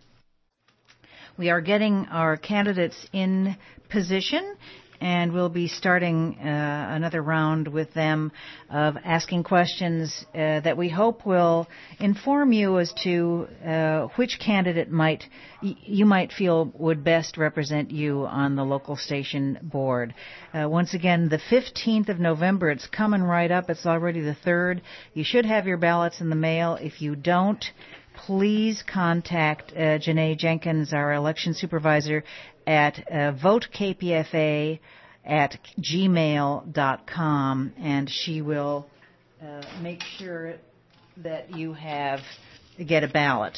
We are getting our candidates in position, and we'll be starting uh, another round with them of asking questions uh, that we hope will inform you as to uh, which candidate might y- you might feel would best represent you on the local station board. Uh, once again, the fifteenth of November, it's coming right up. It's already the third. You should have your ballots in the mail. If you don't, please contact uh, Janae Jenkins, our election supervisor, at uh, vote k p f a at gmail dot com, and she will uh, make sure that you have get a ballot.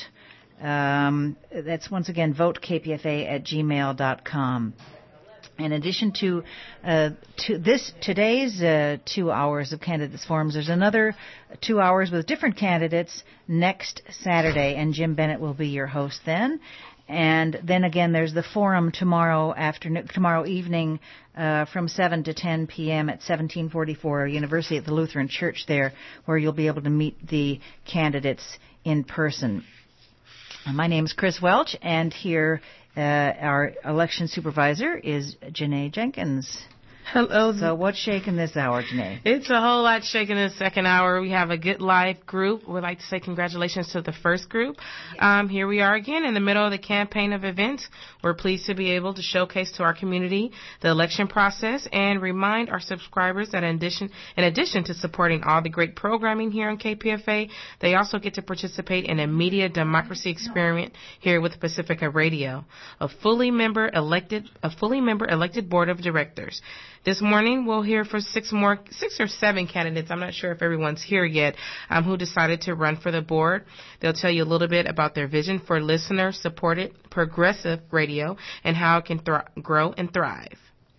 Um, that's once again vote k p f a at gmail dot com. In addition to, uh, to this today's uh, two hours of candidates forums, there's another two hours with different candidates next Saturday, and Jim Bennett will be your host then. And then again, there's the forum tomorrow afternoon, tomorrow evening, uh, from seven to ten p.m. at seventeen forty-four University at the Lutheran Church there, where you'll be able to meet the candidates in person. My name is Chris Welch, and here uh, our election supervisor is Janae Jenkins. Hello. So what's shaking this hour, Janae? It's a whole lot shaking this second hour. We have a good live group. We'd like to say congratulations to the first group. Um, here we are again in the middle of the campaign of events. We're pleased to be able to showcase to our community the election process and remind our subscribers that in addition, in addition to supporting all the great programming here on K P F A, they also get to participate in a media democracy experiment here with Pacifica Radio, a fully member elected, a fully member elected board of directors. This morning, we'll hear from six more, six or seven candidates. I'm not sure if everyone's here yet, um, who decided to run for the board. They'll tell you a little bit about their vision for listener-supported progressive radio and how it can thri- grow and thrive.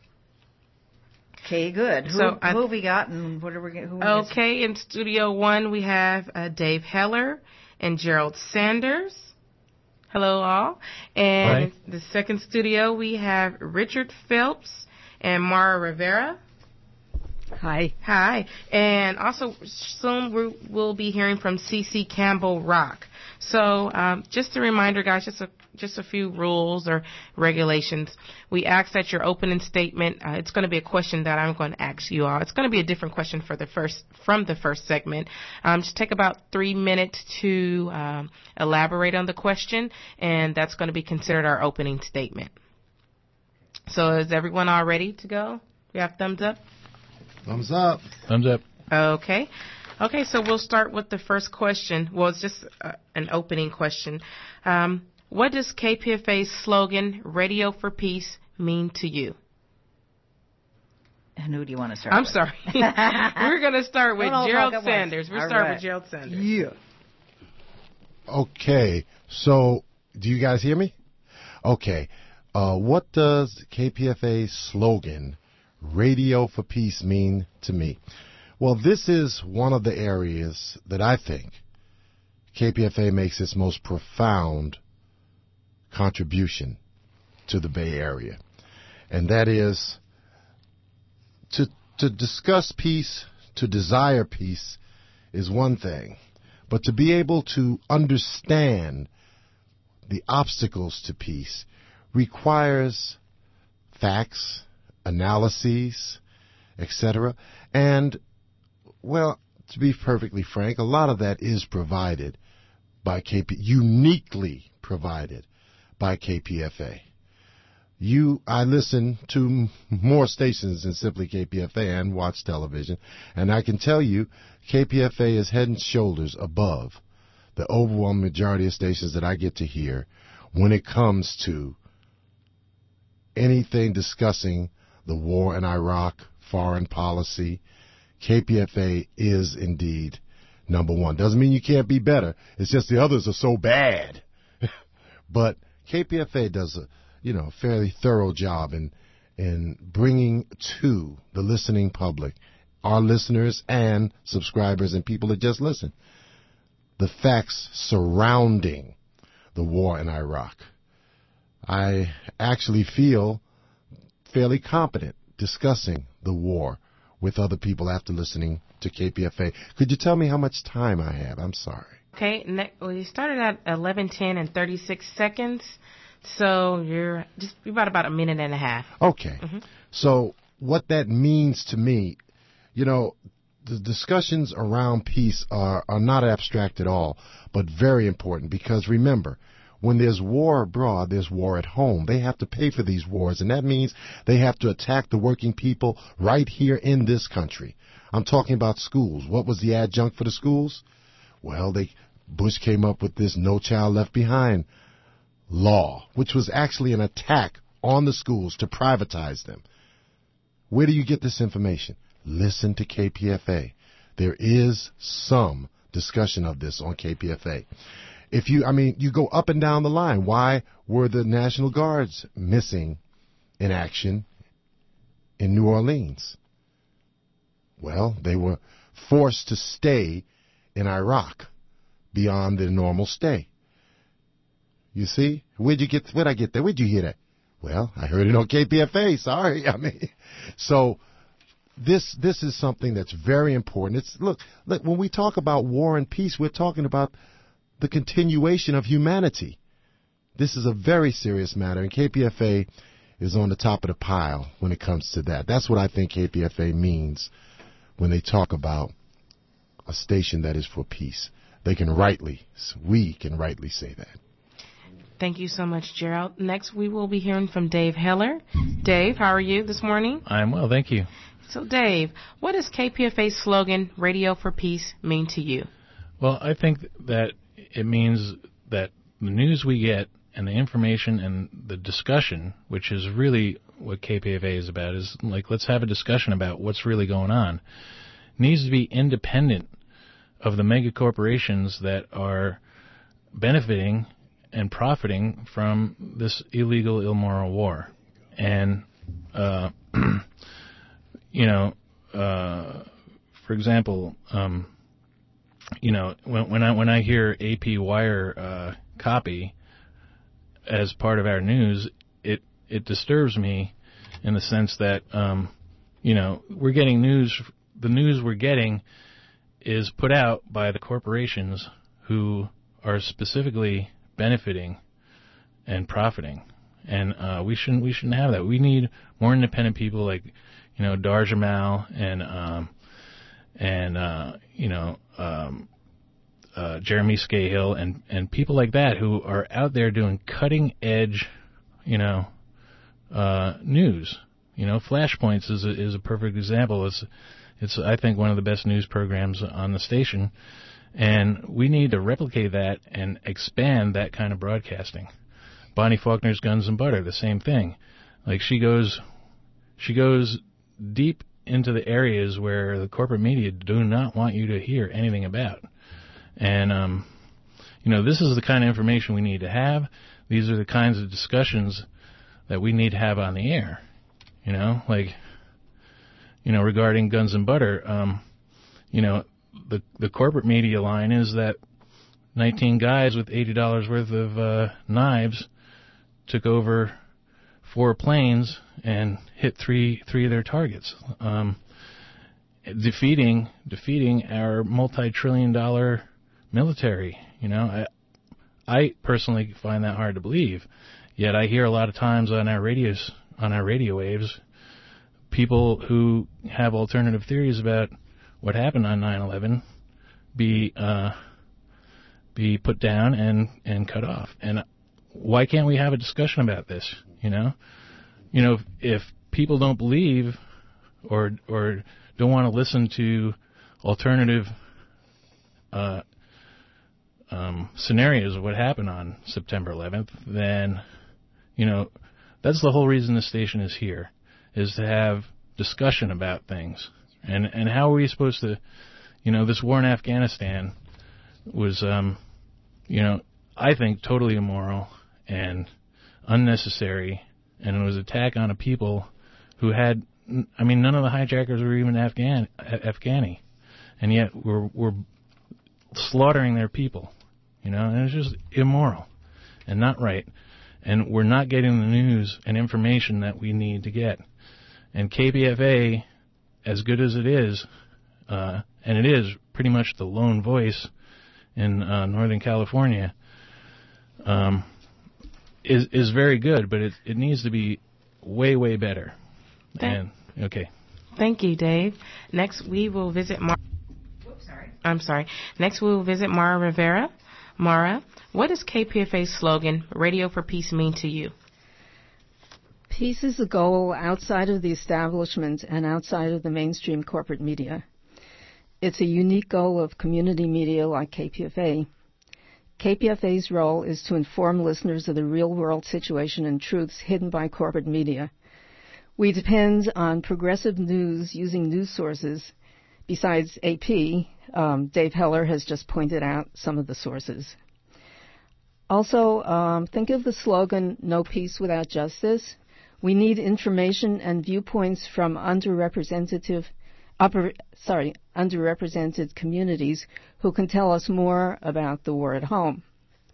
Okay, good. Who, So I, who have we got, and what are we? Who okay, in Studio One, we have uh, Dave Heller and Gerald Sanders. Hello, all. And Hi. the second studio, we have Richard Phelps and Mara Rivera. Hi. Hi. And also soon we will be hearing from C C Campbell Rock. So um, just a reminder, guys, just a, just a few rules or regulations. We ask that your opening statement, uh, it's going to be a question that I'm going to ask you all. It's going to be a different question for the first from the first segment. Um, just take about three minutes to um, elaborate on the question, and that's going to be considered our opening statement. So is everyone all ready to go? We have thumbs up? Thumbs up. Thumbs up. Okay. Okay, so we'll start with the first question. Well, it's just uh, an opening question. Um, what does K P F A's slogan, Radio for Peace, mean to you? And who do you want to start I'm with? sorry. We're going to start with No, no, Gerald no, Sanders. We'll All start right. with Gerald Sanders. Yeah. Okay, so do you guys hear me? Okay. Uh, what does K P F A's slogan, Radio for Peace, mean to me? Well, this is one of the areas that I think K P F A makes its most profound contribution to the Bay Area. And that is to to discuss peace, to desire peace, is one thing, but to be able to understand the obstacles to peace requires facts, analyses, et cetera. And, well, to be perfectly frank, a lot of that is provided by K P, uniquely provided by K P F A. You, I listen to more stations than simply K P F A and watch television, and I can tell you K P F A is head and shoulders above the overwhelming majority of stations that I get to hear when it comes to anything discussing the war in Iraq, foreign policy. K P F A is indeed number one. Doesn't mean you can't be better. It's just the others are so bad. But K P F A does a you know, fairly thorough job in in bringing to the listening public, our listeners and subscribers and people that just listen, the facts surrounding the war in Iraq. I actually feel fairly competent discussing the war with other people after listening to K P F A. Could you tell me how much time I have? I'm sorry. Okay, ne- well, you started at eleven ten and thirty-six seconds. So you're just about about a minute and a half. Okay. Mm-hmm. So what that means to me, you know, the discussions around peace are, are not abstract at all, but very important because remember, when there's war abroad, there's war at home. They have to pay for these wars, and that means they have to attack the working people right here in this country. I'm talking about schools. What was the adjunct for the schools? Well, they Bush came up with this No Child Left Behind law, which was actually an attack on the schools to privatize them. Where do you get this information? Listen to K P F A. There is some discussion of this on K P F A. If you, I mean, you go up and down the line. Why were the National Guards missing in action in New Orleans? Well, they were forced to stay in Iraq beyond their normal stay. You see? Where'd you get, where'd I get that? Where'd you hear that? Well, I heard it on K P F A. Sorry. I mean, so this, this is something that's very important. It's, look, look, when we talk about war and peace, we're talking about the continuation of humanity. This is a very serious matter, and K P F A is on the top of the pile when it comes to that. That's what I think K P F A means when they talk about a station that is for peace. They can rightly, we can rightly say that. Thank you so much, Gerald. Next, we will be hearing from Dave Heller. Dave, how are you this morning? I'm well, thank you. So, Dave, what does K P F A's slogan, Radio for Peace, mean to you? Well, I think that it means that the news we get and the information and the discussion, which is really what K P F A is about, is like, let's have a discussion about what's really going on, needs to be independent of the mega corporations that are benefiting and profiting from this illegal, immoral war. And, uh, you know, uh, for example, um, you know, when, when I when I hear A P Wire uh, copy as part of our news, it it disturbs me in the sense that, um, you know, we're getting news. The news we're getting is put out by the corporations who are specifically benefiting and profiting, and uh, we shouldn't we shouldn't have that. We need more independent people like, you know, Dar Jamal and um, and uh, you know um, uh, Jeremy Scahill and and people like that who are out there doing cutting edge, you know, uh, news. You know, Flashpoints is a, is a perfect example. It's it's I think one of the best news programs on the station. And we need to replicate that and expand that kind of broadcasting. Bonnie Faulkner's Guns and Butter, the same thing. Like she goes, she goes deep into the areas where the corporate media do not want you to hear anything about. And, um, you know, this is the kind of information we need to have. These are the kinds of discussions that we need to have on the air. You know, like, you know, regarding Guns and Butter, um, you know, The, the corporate media line is that nineteen guys with eighty dollars worth of uh, knives took over four planes and hit three three of their targets, um, defeating defeating our multi-trillion dollar military. You know, I I personally find that hard to believe. Yet I hear a lot of times on our radios on our radio waves people who have alternative theories about what happened on nine eleven be uh, be put down and, and cut off. And why can't we have a discussion about this? You know, you know, if, if people don't believe or or don't want to listen to alternative uh, um, scenarios of what happened on September eleventh, then you know that's the whole reason the station is here, is to have discussion about things. And and how are we supposed to, you know, this war in Afghanistan was, um, you know, I think totally immoral and unnecessary, and it was an attack on a people who had, I mean, none of the hijackers were even Afghan Afghani, and yet we're we're slaughtering their people, you know, and it's just immoral and not right, and we're not getting the news and information that we need to get. And K P F A, as good as it is, uh, and it is pretty much the lone voice in uh, Northern California, um, is is very good, but it it needs to be way way better. Thank, and okay. Thank you, Dave. Next, we will visit. Mar- Oops, sorry. I'm sorry. Next, we will visit Mara Rivera. Mara, what does K P F A's slogan "Radio for Peace" mean to you? Peace is a goal outside of the establishment and outside of the mainstream corporate media. It's a unique goal of community media like K P F A. K P F A's role is to inform listeners of the real-world situation and truths hidden by corporate media. We depend on progressive news using news sources. Besides A P, um, Dave Heller has just pointed out some of the sources. Also, um, think of the slogan, "No peace without justice." We need information and viewpoints from underrepresented, upper, sorry, underrepresented communities who can tell us more about the war at home.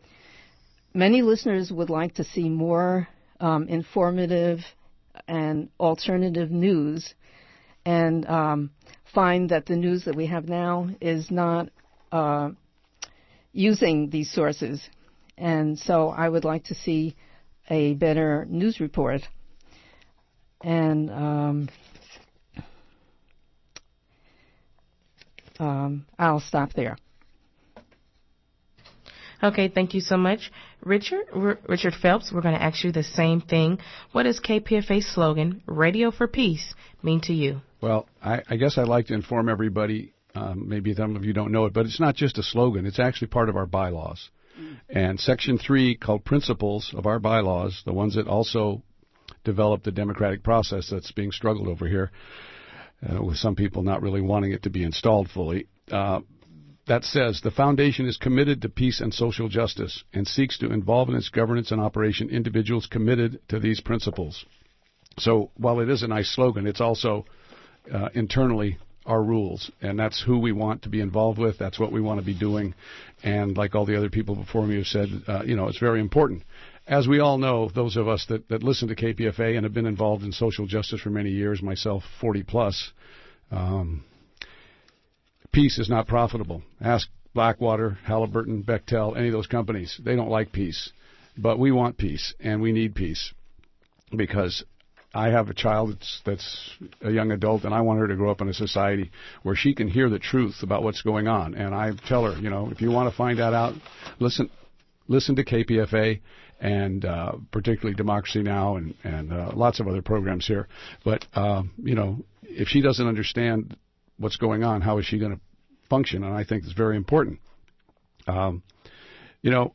Many listeners would like to see more um, informative and alternative news, and um, find that the news that we have now is not uh, using these sources. And so I would like to see a better news report. And um, um, I'll stop there. Okay, thank you so much. Richard R- Richard Phelps, we're going to ask you the same thing. What does K P F A's slogan, "Radio for Peace," mean to you? Well, I, I guess I'd like to inform everybody, um, maybe some of you don't know it, but it's not just a slogan. It's actually part of our bylaws. Mm. And Section three, called Principles of our bylaws, the ones that also develop the democratic process that's being struggled over here, uh, with some people not really wanting it to be installed fully. Uh, that says, the foundation is committed to peace and social justice and seeks to involve in its governance and operation individuals committed to these principles. So while it is a nice slogan, it's also uh, internally our rules, and that's who we want to be involved with. That's what we want to be doing. And like all the other people before me have said, uh, you know, it's very important. As we all know, those of us that, that listen to K P F A and have been involved in social justice for many years, myself forty plus, um, peace is not profitable. Ask Blackwater, Halliburton, Bechtel, any of those companies. They don't like peace. But we want peace, and we need peace, because I have a child that's, that's a young adult, and I want her to grow up in a society where she can hear the truth about what's going on. And I tell her, you know, if you want to find that out, listen listen to K P F A, and uh, particularly Democracy Now! and, and uh, lots of other programs here. But, uh, you know, if she doesn't understand what's going on, how is she going to function? And I think it's very important. Um, you know,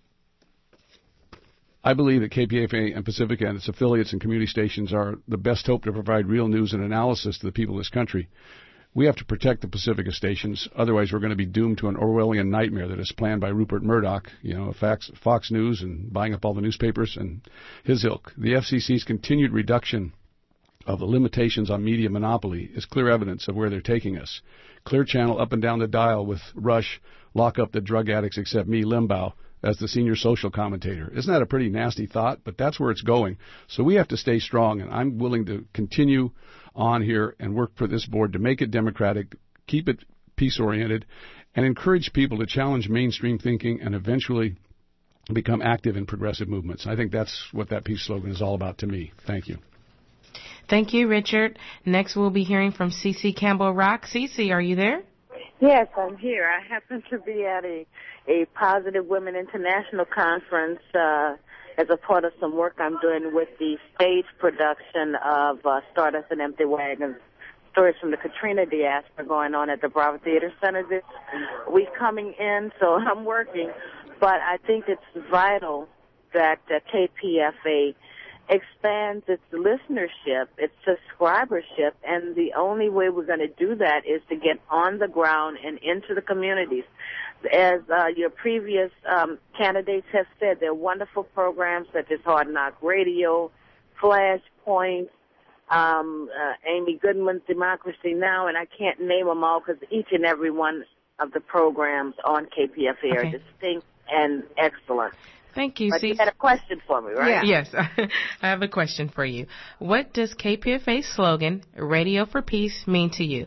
I believe that K P F A and Pacifica and its affiliates and community stations are the best hope to provide real news and analysis to the people of this country. We have to protect the Pacifica stations, otherwise we're going to be doomed to an Orwellian nightmare that is planned by Rupert Murdoch, you know, Fox, Fox News, and buying up all the newspapers and his ilk. The F C C's continued reduction of the limitations on media monopoly is clear evidence of where they're taking us. Clear Channel up and down the dial with Rush, lock up the drug addicts except me, Limbaugh, as the senior social commentator. Isn't that a pretty nasty thought? But that's where it's going. So we have to stay strong, and I'm willing to continue on here and work for this board to make it democratic, keep it peace-oriented, and encourage people to challenge mainstream thinking and eventually become active in progressive movements. I think that's what that peace slogan is all about to me. Thank you. Thank you, Richard. Next, we'll be hearing from Cece Campbell-Rock. Cece, are you there? Yes, I'm here. I happen to be at a, a Positive Women International conference uh, as a part of some work I'm doing with the stage production of uh, Stardust and Empty Wagons, stories from the Katrina diaspora going on at the Bravo Theater Center this week coming in, so I'm working. But I think it's vital that uh, K P F A expands its listenership, its subscribership, and the only way we're going to do that is to get on the ground and into the communities. As uh, your previous um, candidates have said, there are wonderful programs such as Hard Knock Radio, Flashpoint, um, uh, Amy Goodman's Democracy Now!, and I can't name them all because each and every one of the programs on K P F A okay. are distinct and excellent. Thank you. But See, you had a question for me, right? Yeah. Yes, I have a question for you. What does K P F A's slogan, Radio for Peace, mean to you?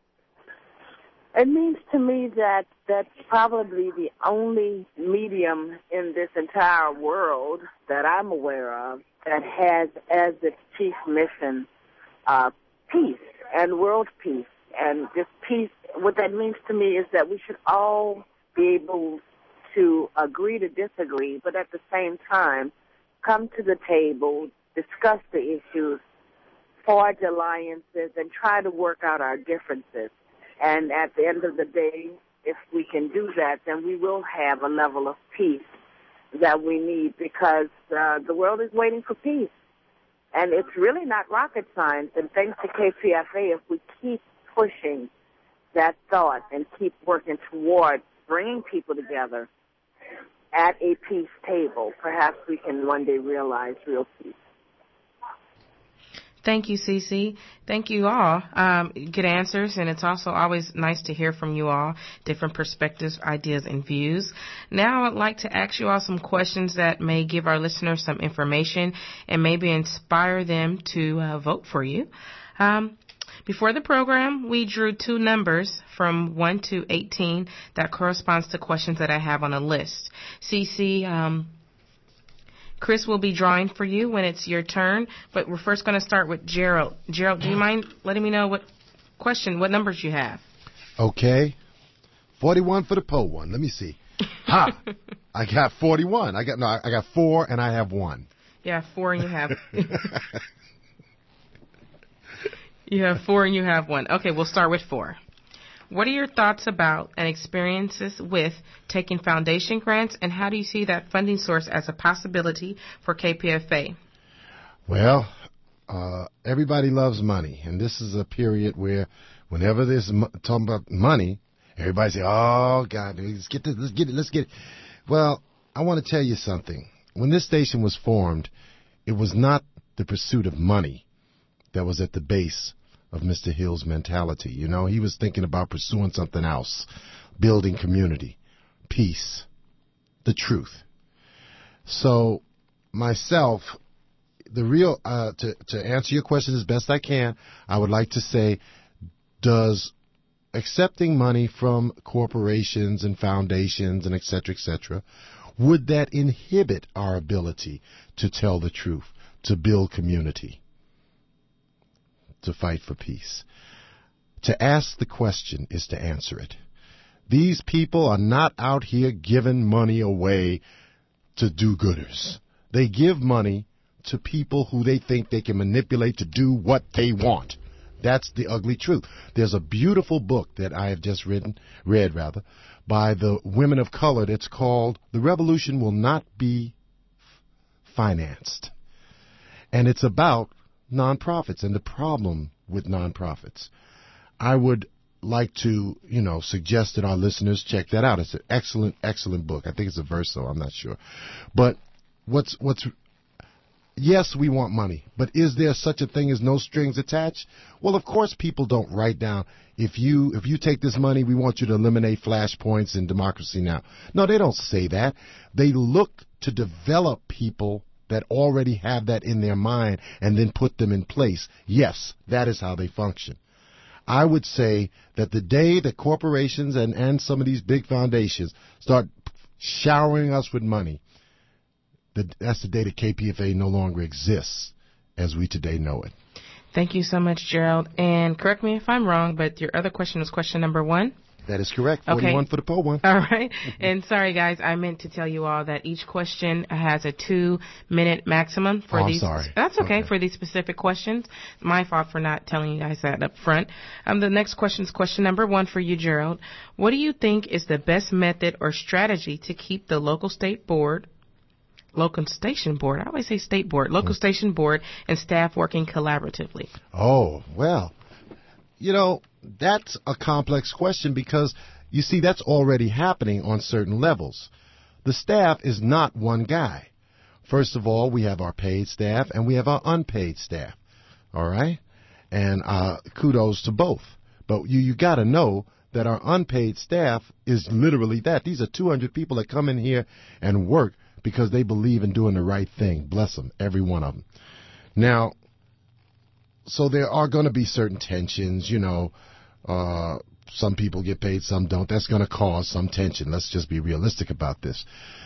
It means to me that that's probably the only medium in this entire world that I'm aware of that has as its chief mission uh, peace and world peace. And this peace, what that means to me is that we should all be able to agree to disagree, but at the same time come to the table, discuss the issues, forge alliances, and try to work out our differences. And at the end of the day, if we can do that, then we will have a level of peace that we need, because uh, the world is waiting for peace. And it's really not rocket science. And thanks to K P F A, if we keep pushing that thought and keep working toward bringing people together at a peace table, perhaps we can one day realize real peace. Thank you, Cece. Thank you all. Um, good answers, and it's also always nice to hear from you all, different perspectives, ideas, and views. Now I'd like to ask you all some questions that may give our listeners some information and maybe inspire them to uh, vote for you. Um, Before the program, we drew two numbers from one to eighteen that corresponds to questions that I have on a list. Cece, um, Chris will be drawing for you when it's your turn, but we're first going to start with Gerald. Gerald, do you mind letting me know what question, what numbers you have? Okay. forty-one for the pole one. Let me see. Ha! I got forty-one. I got no, I got four and I have one. Yeah, four and you have... You have four and you have one. Okay, we'll start with four. What are your thoughts about and experiences with taking foundation grants, and how do you see that funding source as a possibility for K P F A? Well, uh, everybody loves money, and this is a period where whenever there's m- talking about money, everybody say, oh, God, let's get this, let's get it, let's get it. Well, I want to tell you something. When this station was formed, it was not the pursuit of money that was at the base of Mister Hill's mentality. You know, he was thinking about pursuing something else, building community, peace, the truth. So myself, the real, uh, to, to answer your question as best I can, I would like to say, does accepting money from corporations and foundations and et cetera, et cetera, would that inhibit our ability to tell the truth, to build community, to fight for peace? To ask the question is to answer it. These people are not out here giving money away to do-gooders. They give money to people who they think they can manipulate to do what they want. That's the ugly truth. There's a beautiful book that I have just written, read rather, by the women of color. It's called The Revolution Will Not Be Financed. And it's about nonprofits and the problem with nonprofits. I would like to, you know, suggest that our listeners check that out. It's an excellent, excellent book. I think it's a verso. I'm not sure. But what's, what's, yes, we want money, but is there such a thing as no strings attached? Well, of course people don't write down, if you if you take this money, we want you to eliminate flashpoints in Democracy Now! No, they don't say that. They look to develop people that already have that in their mind and then put them in place. Yes, that is how they function. I would say that the day that corporations and, and some of these big foundations start showering us with money, that, that's the day that K P F A no longer exists as we today know it. Thank you so much, Gerald. And correct me if I'm wrong, but your other question was question number one? That is correct. forty-one okay. For the poll one. All right. And sorry, guys, I meant to tell you all that each question has a two-minute maximum for oh, these. I'm sorry. That's okay, okay. For these specific questions. My fault for not telling you guys that up front. Um, the next question is question number one for you, Gerald. What do you think is the best method or strategy to keep the local state board, local station board, I always say state board, local mm. station board, and staff working collaboratively? Oh, well, you know, that's a complex question because, you see, that's already happening on certain levels. The staff is not one guy. First of all, we have our paid staff and we have our unpaid staff. All right? And uh, kudos to both. But you, you got to know that our unpaid staff is literally that. These are two hundred people that come in here and work because they believe in doing the right thing. Bless them, every one of them. Now, so there are going to be certain tensions, you know. Uh, some people get paid, some don't. That's going to cause some tension. Let's just be realistic about this.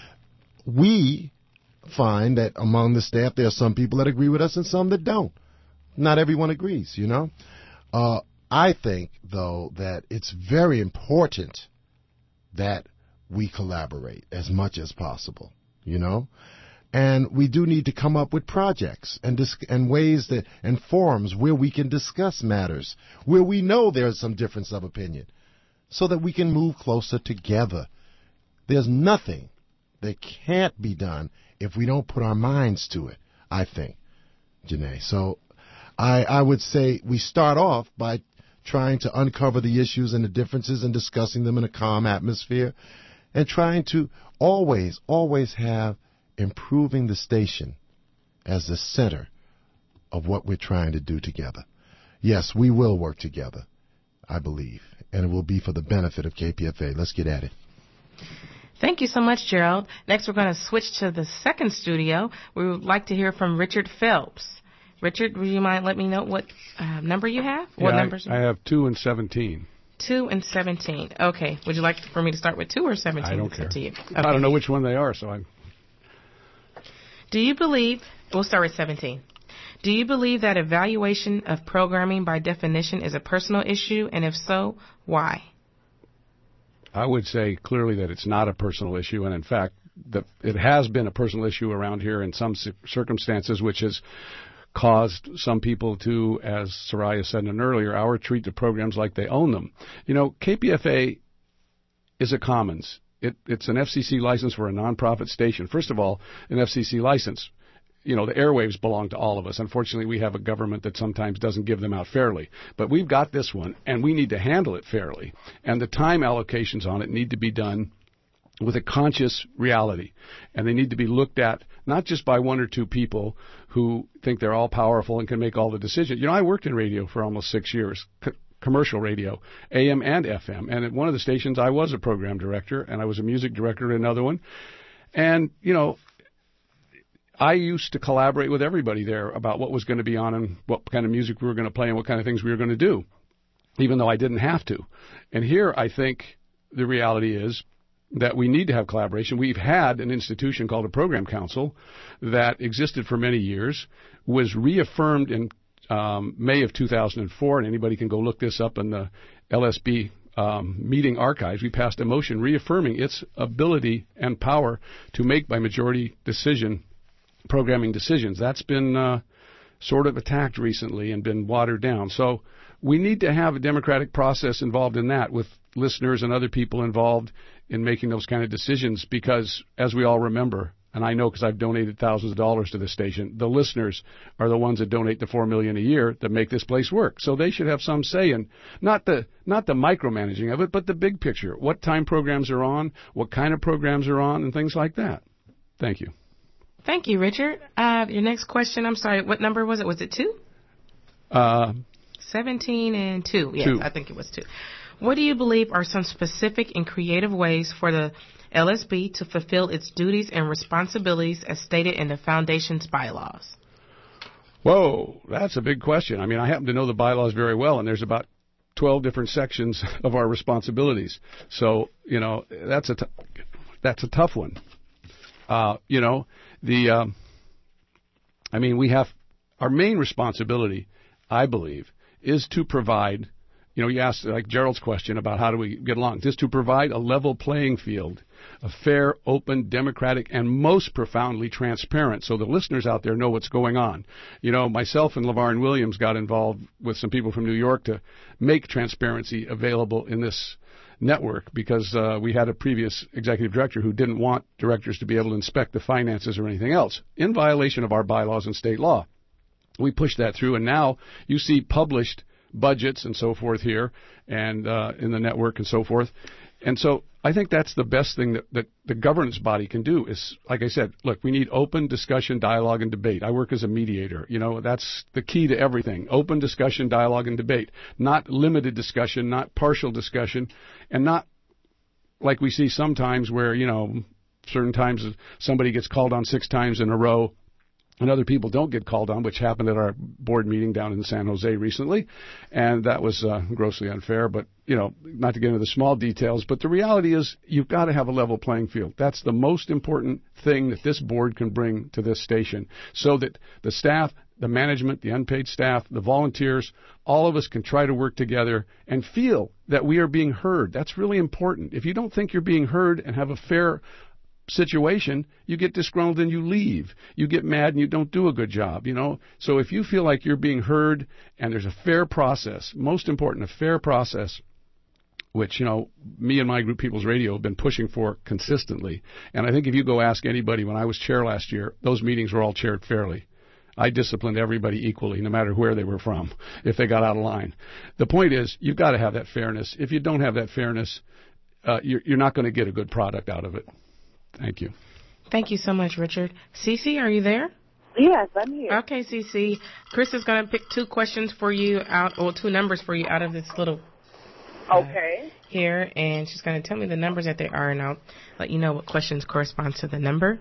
We find that among the staff, there are some people that agree with us and some that don't. Not everyone agrees, you know. Uh, I think, though, that it's very important that we collaborate as much as possible, you know. And we do need to come up with projects and dis- and ways that and forums where we can discuss matters, where we know there's some difference of opinion, so that we can move closer together. There's nothing that can't be done if we don't put our minds to it, I think, Janae. So I, I would say we start off by trying to uncover the issues and the differences and discussing them in a calm atmosphere, and trying to always, always have improving the station as the center of what we're trying to do together. Yes, we will work together, I believe, and it will be for the benefit of K P F A. Let's get at it. Thank you so much, Gerald. Next, we're going to switch to the second studio. We would like to hear from Richard Phelps. Richard, would you mind letting me know what uh, number you have? Yeah, what I, numbers? I have two and seventeen. Two and seventeen. Okay. Would you like for me to start with two or seventeen? I don't it's care. Up to you. Okay. I don't know which one they are, so I'm... Do you believe, we'll start with seventeen. Do you believe that evaluation of programming by definition is a personal issue, and if so, why? I would say clearly that it's not a personal issue, and in fact, the, it has been a personal issue around here in some circumstances, which has caused some people to, as Soraya said in earlier hour, treat the programs like they own them. You know, K P F A is a commons. It, it's an F C C license for a nonprofit station. First of all, an F C C license. You know, the airwaves belong to all of us. Unfortunately, we have a government that sometimes doesn't give them out fairly. But we've got this one, and we need to handle it fairly. And the time allocations on it need to be done with a conscious reality. And they need to be looked at not just by one or two people who think they're all powerful and can make all the decisions. You know, I worked in radio for almost six years. Commercial radio, A M and F M. And at one of the stations, I was a program director, and I was a music director at another one. And, you know, I used to collaborate with everybody there about what was going to be on and what kind of music we were going to play and what kind of things we were going to do, even though I didn't have to. And here, I think the reality is that we need to have collaboration. We've had an institution called a program council that existed for many years, was reaffirmed in Um, May of two thousand four, and anybody can go look this up in the L S B um, meeting archives. We passed a motion reaffirming its ability and power to make by majority decision programming decisions. That's been uh, sort of attacked recently and been watered down. So we need to have a democratic process involved in that, with listeners and other people involved in making those kind of decisions, because, as we all remember, and I know because I've donated thousands of dollars to this station, the listeners are the ones that donate the four million dollars a year that make this place work. So they should have some say in not the not the micromanaging of it, but the big picture. What time programs are on, what kind of programs are on, and things like that. Thank you. Thank you, Richard. Uh, your next question, I'm sorry, what number was it? Was it two? Uh, seventeen and two. Yes, two. I think it was two. What do you believe are some specific and creative ways for the L S B to fulfill its duties and responsibilities as stated in the Foundation's bylaws? Whoa, that's a big question. I mean, I happen to know the bylaws very well, and there's about twelve different sections of our responsibilities. So, you know, that's a, t- that's a tough one. Uh, you know, the, um, I mean, we have, our main responsibility, I believe, is to provide, you know, you asked, like Gerald's question about how do we get along, is to provide a level playing field, a fair, open, democratic, and most profoundly transparent, so the listeners out there know what's going on. You know, myself and LeVarn Williams got involved with some people from New York to make transparency available in this network because uh, we had a previous executive director who didn't want directors to be able to inspect the finances or anything else, in violation of our bylaws and state law. We pushed that through, and now you see published budgets and so forth here and uh, in the network and so forth. And so I think that's the best thing that, that the governance body can do is, like I said, look, we need open discussion, dialogue, and debate. I work as a mediator. You know, that's the key to everything. Open discussion, dialogue, and debate. Not limited discussion, not partial discussion, and not like we see sometimes where, you know, certain times somebody gets called on six times in a row and other people don't get called on, which happened at our board meeting down in San Jose recently. And that was uh, grossly unfair. But, you know, not to get into the small details, but the reality is you've got to have a level playing field. That's the most important thing that this board can bring to this station so that the staff, the management, the unpaid staff, the volunteers, all of us can try to work together and feel that we are being heard. That's really important. If you don't think you're being heard and have a fair situation, you get disgruntled and you leave. You get mad and you don't do a good job, you know. So if you feel like you're being heard and there's a fair process, most important, a fair process, which, you know, me and my group, People's Radio, have been pushing for consistently. And I think if you go ask anybody, when I was chair last year, those meetings were all chaired fairly. I disciplined everybody equally, no matter where they were from, if they got out of line. The point is, you've got to have that fairness. If you don't have that fairness, uh, you're, you're not going to get a good product out of it. Thank you. Thank you so much, Richard. Cece, are you there? Yes, I'm here. Okay, Cece. Chris is going to pick two questions for you out, or two numbers for you out of this little uh, okay here, and she's going to tell me the numbers that they are, and I'll let you know what questions correspond to the number.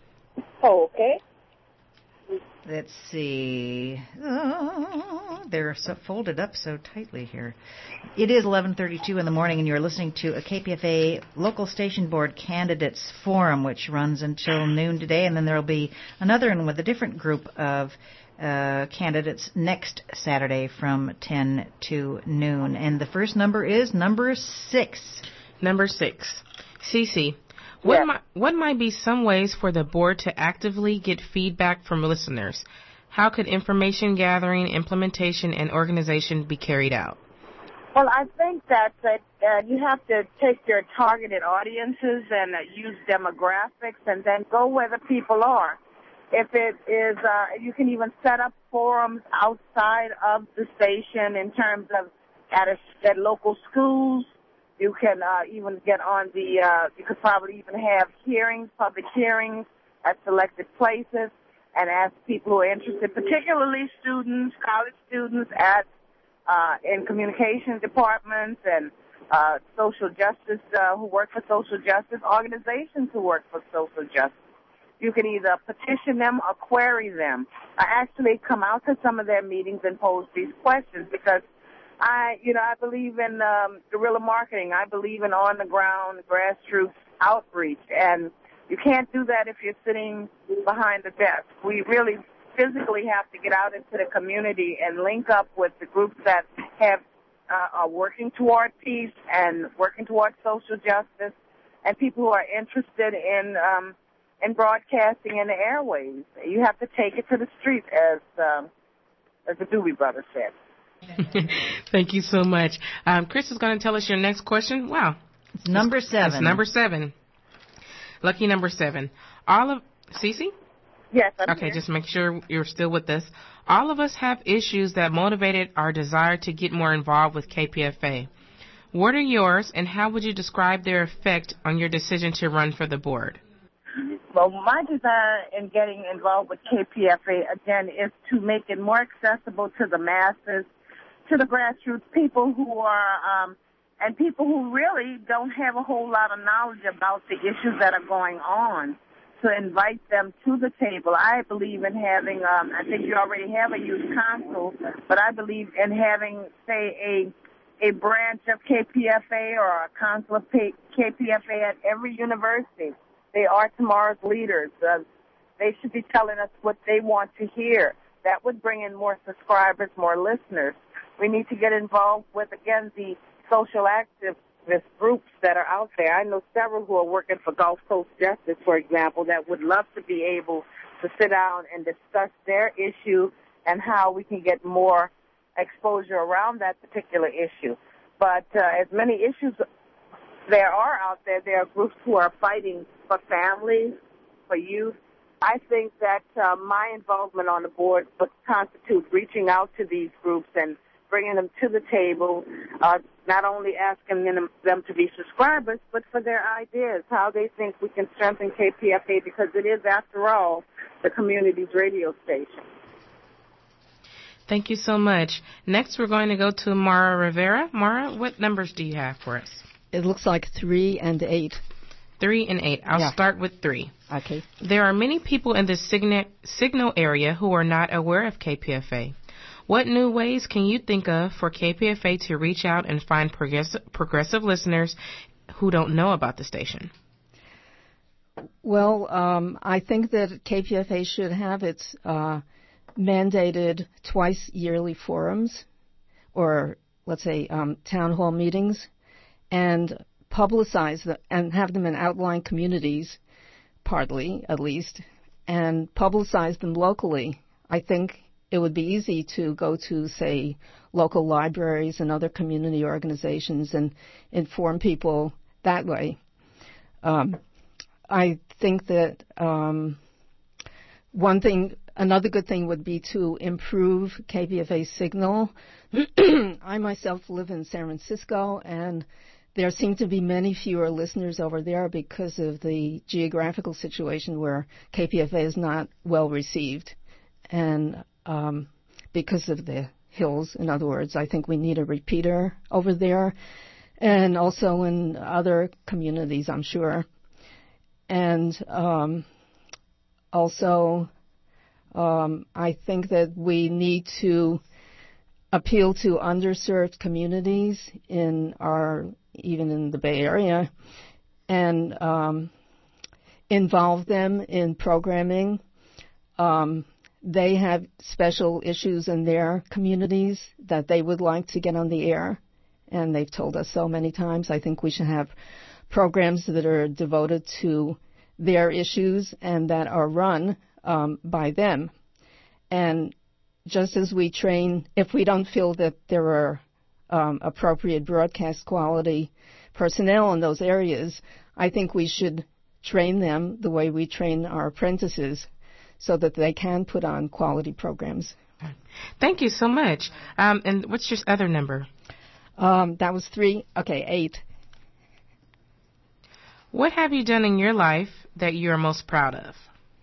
Oh, okay. Let's see. Oh, they're so folded up so tightly here. It is eleven thirty-two in the morning, and you're listening to a K P F A local station board candidates forum, which runs until noon today, and then there will be another one with a different group of uh, candidates next Saturday from ten to noon. And the first number is number six. Number six. Cece. What, yeah. might, what might be some ways for the board to actively get feedback from listeners? How could information gathering, implementation, and organization be carried out? Well, I think that, that uh, you have to take your targeted audiences and uh, use demographics and then go where the people are. If it is, uh, you can even set up forums outside of the station in terms of at, a, at local schools. You can uh, even get on the, uh, you could probably even have hearings, public hearings at selected places and ask people who are interested, particularly students, college students at, uh, in communications departments and uh, social justice, uh, who work for social justice, organizations who work for social justice. You can either petition them or query them. I actually come out to some of their meetings and pose these questions because I, you know, I believe in um, guerrilla marketing. I believe in on-the-ground, grassroots outreach, and you can't do that if you're sitting behind the desk. We really physically have to get out into the community and link up with the groups that have uh, are working toward peace and working toward social justice, and people who are interested in um, in broadcasting in the airways. You have to take it to the street, as um, as the Doobie Brothers said. Thank you so much. Um, Chris is going to tell us your next question. Wow. It's number seven. It's number seven. Lucky number seven. All of, Cece? Yes, I'm Okay, here. just make sure you're still with us. All of us have issues that motivated our desire to get more involved with K P F A. What are yours, and how would you describe their effect on your decision to run for the board? Well, my desire in getting involved with K P F A, again, is to make it more accessible to the masses, to the grassroots, people who are, um, and people who really don't have a whole lot of knowledge about the issues that are going on, to invite them to the table. I believe in having, um, I think you already have a youth council, but I believe in having, say, a a branch of K P F A or a council of K P F A at every university. They are tomorrow's leaders. Uh, they should be telling us what they want to hear. That would bring in more subscribers, more listeners. We need to get involved with, again, the social activist groups that are out there. I know several who are working for Gulf Coast Justice, for example, that would love to be able to sit down and discuss their issue and how we can get more exposure around that particular issue. But uh, as many issues there are out there, there are groups who are fighting for families, for youth. I think that uh, my involvement on the board would constitute reaching out to these groups and bringing them to the table, uh, not only asking them, them to be subscribers, but for their ideas, how they think we can strengthen K P F A, because it is, after all, the community's radio station. Thank you so much. Next, we're going to go to Mara Rivera. Mara, what numbers do you have for us? It looks like three and eight. Three and eight. I'll yeah. start with three. Okay. There are many people in the Signa- Signal area who are not aware of K P F A. What new ways can you think of for K P F A to reach out and find progressive, progressive listeners who don't know about the station? Well, um, I think that K P F A should have its uh, mandated twice yearly forums, or let's say um, town hall meetings, and publicize them and have them in outlying communities, partly at least, and publicize them locally. I think it would be easy to go to, say, local libraries and other community organizations and inform people that way. Um, I think that um, one thing, another good thing would be to improve K P F A signal. I myself live in San Francisco, and there seem to be many fewer listeners over there because of the geographical situation where K P F A is not well received. And um, because of the hills, in other words, I think we need a repeater over there, and also in other communities, I'm sure. And um, also, um, I think that we need to appeal to underserved communities in our, even in the Bay Area, and um, involve them in programming. Um, they have special issues in their communities that they would like to get on the air, and they've told us so many times. I think we should have programs that are devoted to their issues and that are run um, by them. And just as we train, if we don't feel that there are um, appropriate broadcast quality personnel in those areas, I think we should train them the way we train our apprentices so that they can put on quality programs. Thank you so much. Um, and what's your other number? Um, that was three. Okay, eight. What have you done in your life that you're most proud of?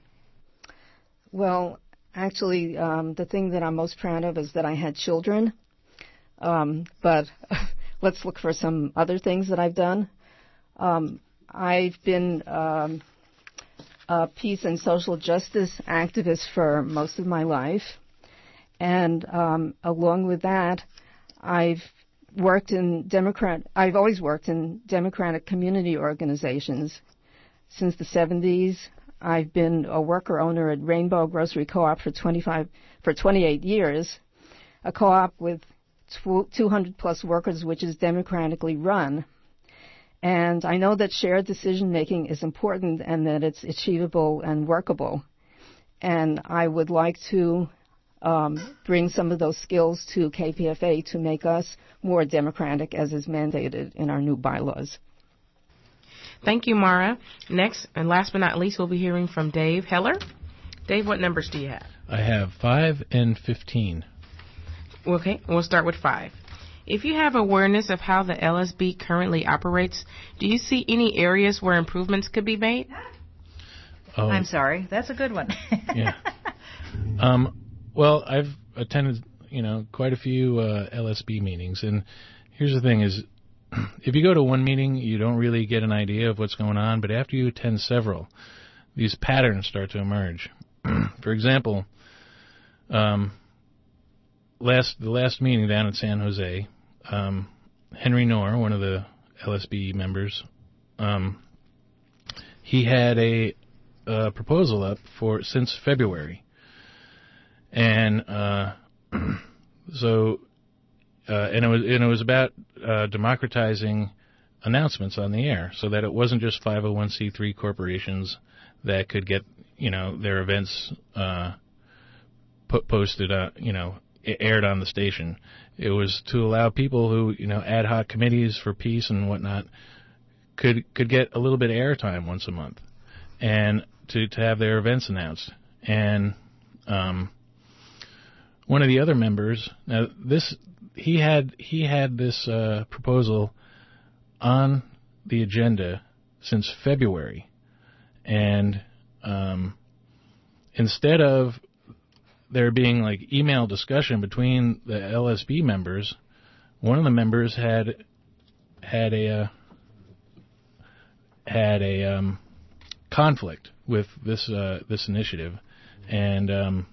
Well, actually, um, the thing that I'm most proud of is that I had children. Um, but let's look for some other things that I've done. Um, I've been um, a peace and social justice activist for most of my life. And um, along with that, I've worked in Democrat, I've always worked in Democratic community organizations. Since the seventies, I've been a worker owner at Rainbow Grocery Co-op for twenty-five, for twenty-eight years, a co-op with two hundred plus workers, which is democratically run. And I know that shared decision making is important and that it's achievable and workable. And I would like to um, bring some of those skills to K P F A to make us more democratic, as is mandated in our new bylaws. Thank you, Mara. Next, and last but not least, we'll be hearing from Dave Heller. Dave, what numbers do you have? I have five and fifteen. Okay, we'll start with five. If you have awareness of how the L S B currently operates, do you see any areas where improvements could be made? Oh. I'm sorry. That's a good one. Yeah. Um, well, I've attended, you know, quite a few uh, L S B meetings, and here's the thing: is if you go to one meeting, you don't really get an idea of what's going on, but after you attend several, these patterns start to emerge. For example, um, last the last meeting down in San Jose, um, Henry Knorr, one of the L S B members, um, he had a, a proposal up for since February, and uh, so uh, and it was and it was about uh, democratizing announcements on the air, so that it wasn't just five oh one c three corporations that could get, you know, their events uh, put posted, uh, you know, aired on the station. It was to allow people who, you know, ad hoc committees for peace and whatnot could could get a little bit of airtime once a month, and to to have their events announced. And um, one of the other members, now this he had he had this uh, proposal on the agenda since February, and um, instead of there being like email discussion between the L S B members, one of the members had had a uh, had a um, conflict with this uh, this initiative, and um,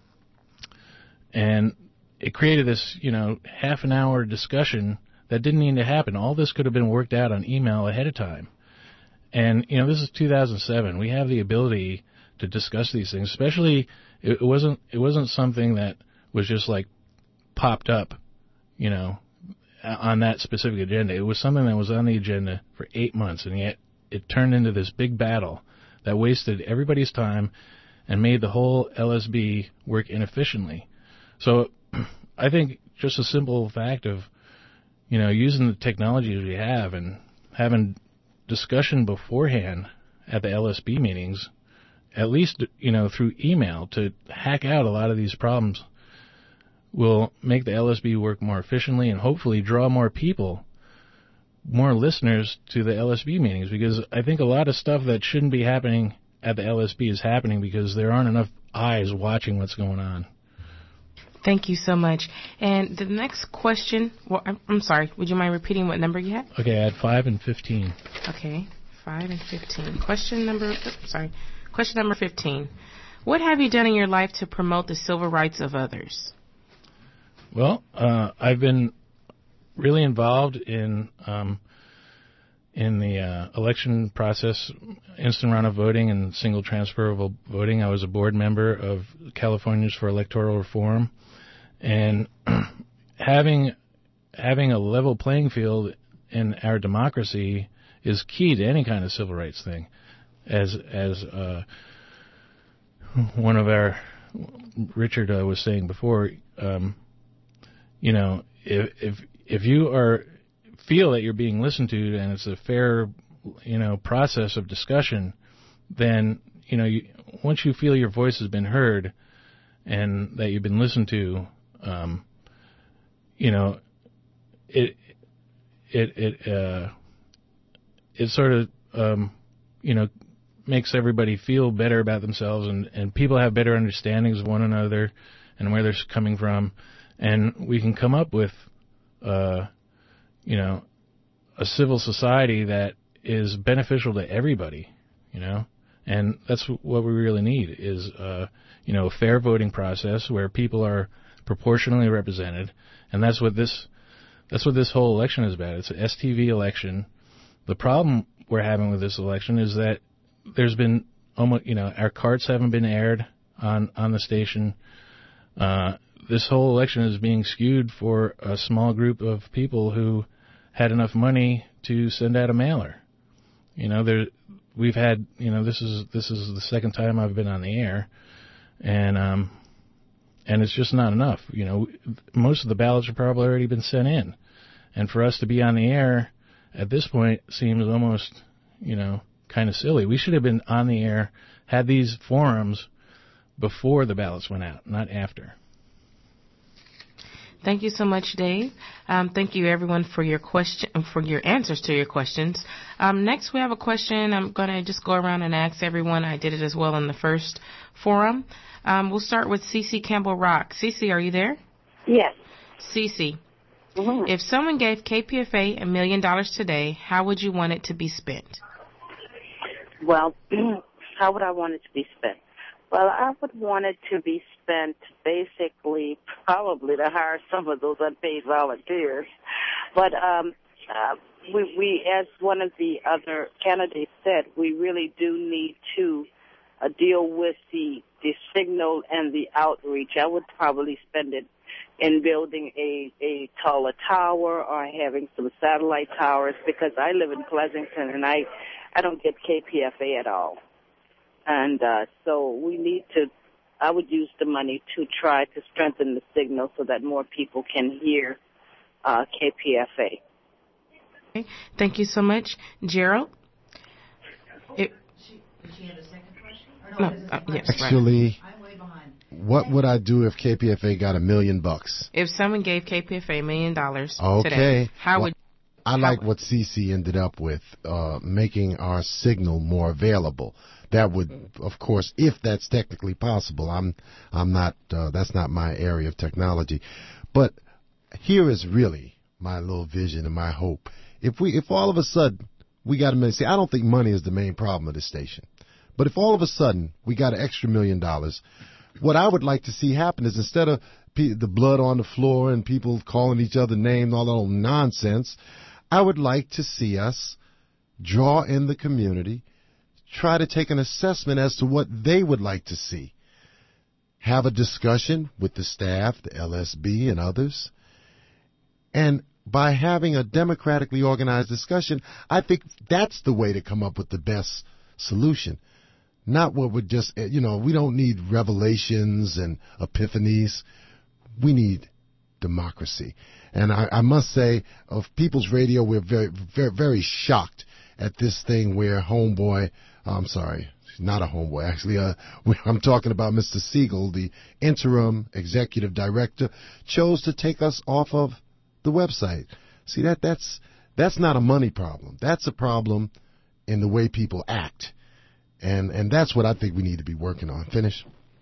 and it created this, you know, half an hour discussion that didn't need to happen. All this could have been worked out on email ahead of time. And, you know, this is two thousand seven. We have the ability to discuss these things, especially it wasn't it wasn't something that was just like popped up, you know, on that specific agenda. It was something that was on the agenda for eight months, and yet it turned into this big battle that wasted everybody's time and made the whole L S B work inefficiently. So I think just a simple fact of, you know, using the technologies we have and having discussion beforehand at the L S B meetings, at least, you know, through email, to hack out a lot of these problems will make the L S B work more efficiently and hopefully draw more people, more listeners to the L S B meetings, because I think a lot of stuff that shouldn't be happening at the L S B is happening because there aren't enough eyes watching what's going on. Thank you so much. And the next question, well, I'm, I'm sorry, would you mind repeating what number you had? Okay, I had five and fifteen. Okay, five and fifteen. Question number, oops, sorry, question number fifteen. What have you done in your life to promote the civil rights of others? Well, uh, I've been really involved in um, in the uh, election process, instant runoff voting and single transferable voting. I was a board member of Californians for Electoral Reform, and having having a level playing field in our democracy is key to any kind of civil rights thing. As as uh, one of our Richard uh, was saying before, um, you know, if if if you are feel that you're being listened to and it's a fair, you know, process of discussion, then, you know, you, once you feel your voice has been heard and that you've been listened to, um, you know, it it it uh, it sort of um, you know, makes everybody feel better about themselves, and, and people have better understandings of one another and where they're coming from, and we can come up with uh, you know, a civil society that is beneficial to everybody, you know, and that's what we really need is, uh, you know, a fair voting process where people are proportionally represented, and that's what this, that's what this whole election is about. It's an S T V election. The problem we're having with this election is that there's been almost, you know, our carts haven't been aired on, on the station. Uh, this whole election is being skewed for a small group of people who had enough money to send out a mailer. You know, there we've had, you know, this is this is the second time I've been on the air, and um, and it's just not enough. You know, most of the ballots have probably already been sent in, and for us to be on the air at this point seems almost, you know, kind of silly. We should have been on the air, had these forums before the ballots went out, not after. Thank you so much, Dave. Um, thank you, everyone, for your question, for your answers to your questions. Um, next, we have a question. I'm going to just go around and ask everyone. I did it as well in the first forum. Um, we'll start with Cece Campbell Rock. Cece, are you there? Yes. Cece, mm-hmm. If someone gave K P F A a million dollars today, how would you want it to be spent? Well, how would I want it to be spent? Well, I would want it to be spent basically probably to hire some of those unpaid volunteers. But um, uh, we, we, as one of the other candidates said, we really do need to uh, deal with the, the signal and the outreach. I would probably spend it in building a, a taller tower or having some satellite towers, because I live in Pleasanton and I, I don't get K P F A at all. And uh, so we need to, I would use the money to try to strengthen the signal so that more people can hear uh, K P F A. Okay. Thank you so much. Gerald? It, Did she have a second question? Or no, no uh, yes, Actually, right. I'm way behind. What would I do if K P F A got a million bucks? If someone gave K P F A a million dollars okay. today, how well, would I like what Cece ended up with, uh, making our signal more available. That would, of course, if that's technically possible. I'm, I'm not. Uh, that's not my area of technology. But here is really my little vision and my hope. If we, if all of a sudden we got a million, see, I don't think money is the main problem of this station. But if all of a sudden we got an extra million dollars, what I would like to see happen is, instead of pe- the blood on the floor and people calling each other names and all that old nonsense, I would like to see us draw in the community, try to take an assessment as to what they would like to see, have a discussion with the staff, the L S B and others, and by having a democratically organized discussion, I think that's the way to come up with the best solution. Not what would just, you know, we don't need revelations and epiphanies. We need democracy. And I, I must say, of People's Radio, we're very, very, very shocked at this thing where Homeboy, I'm sorry, not a homeboy, actually, uh, I'm talking about Mister Siegel, the interim executive director, chose to take us off of the website. See, that that's that's not a money problem. That's a problem in the way people act. And and that's what I think we need to be working on. Finish.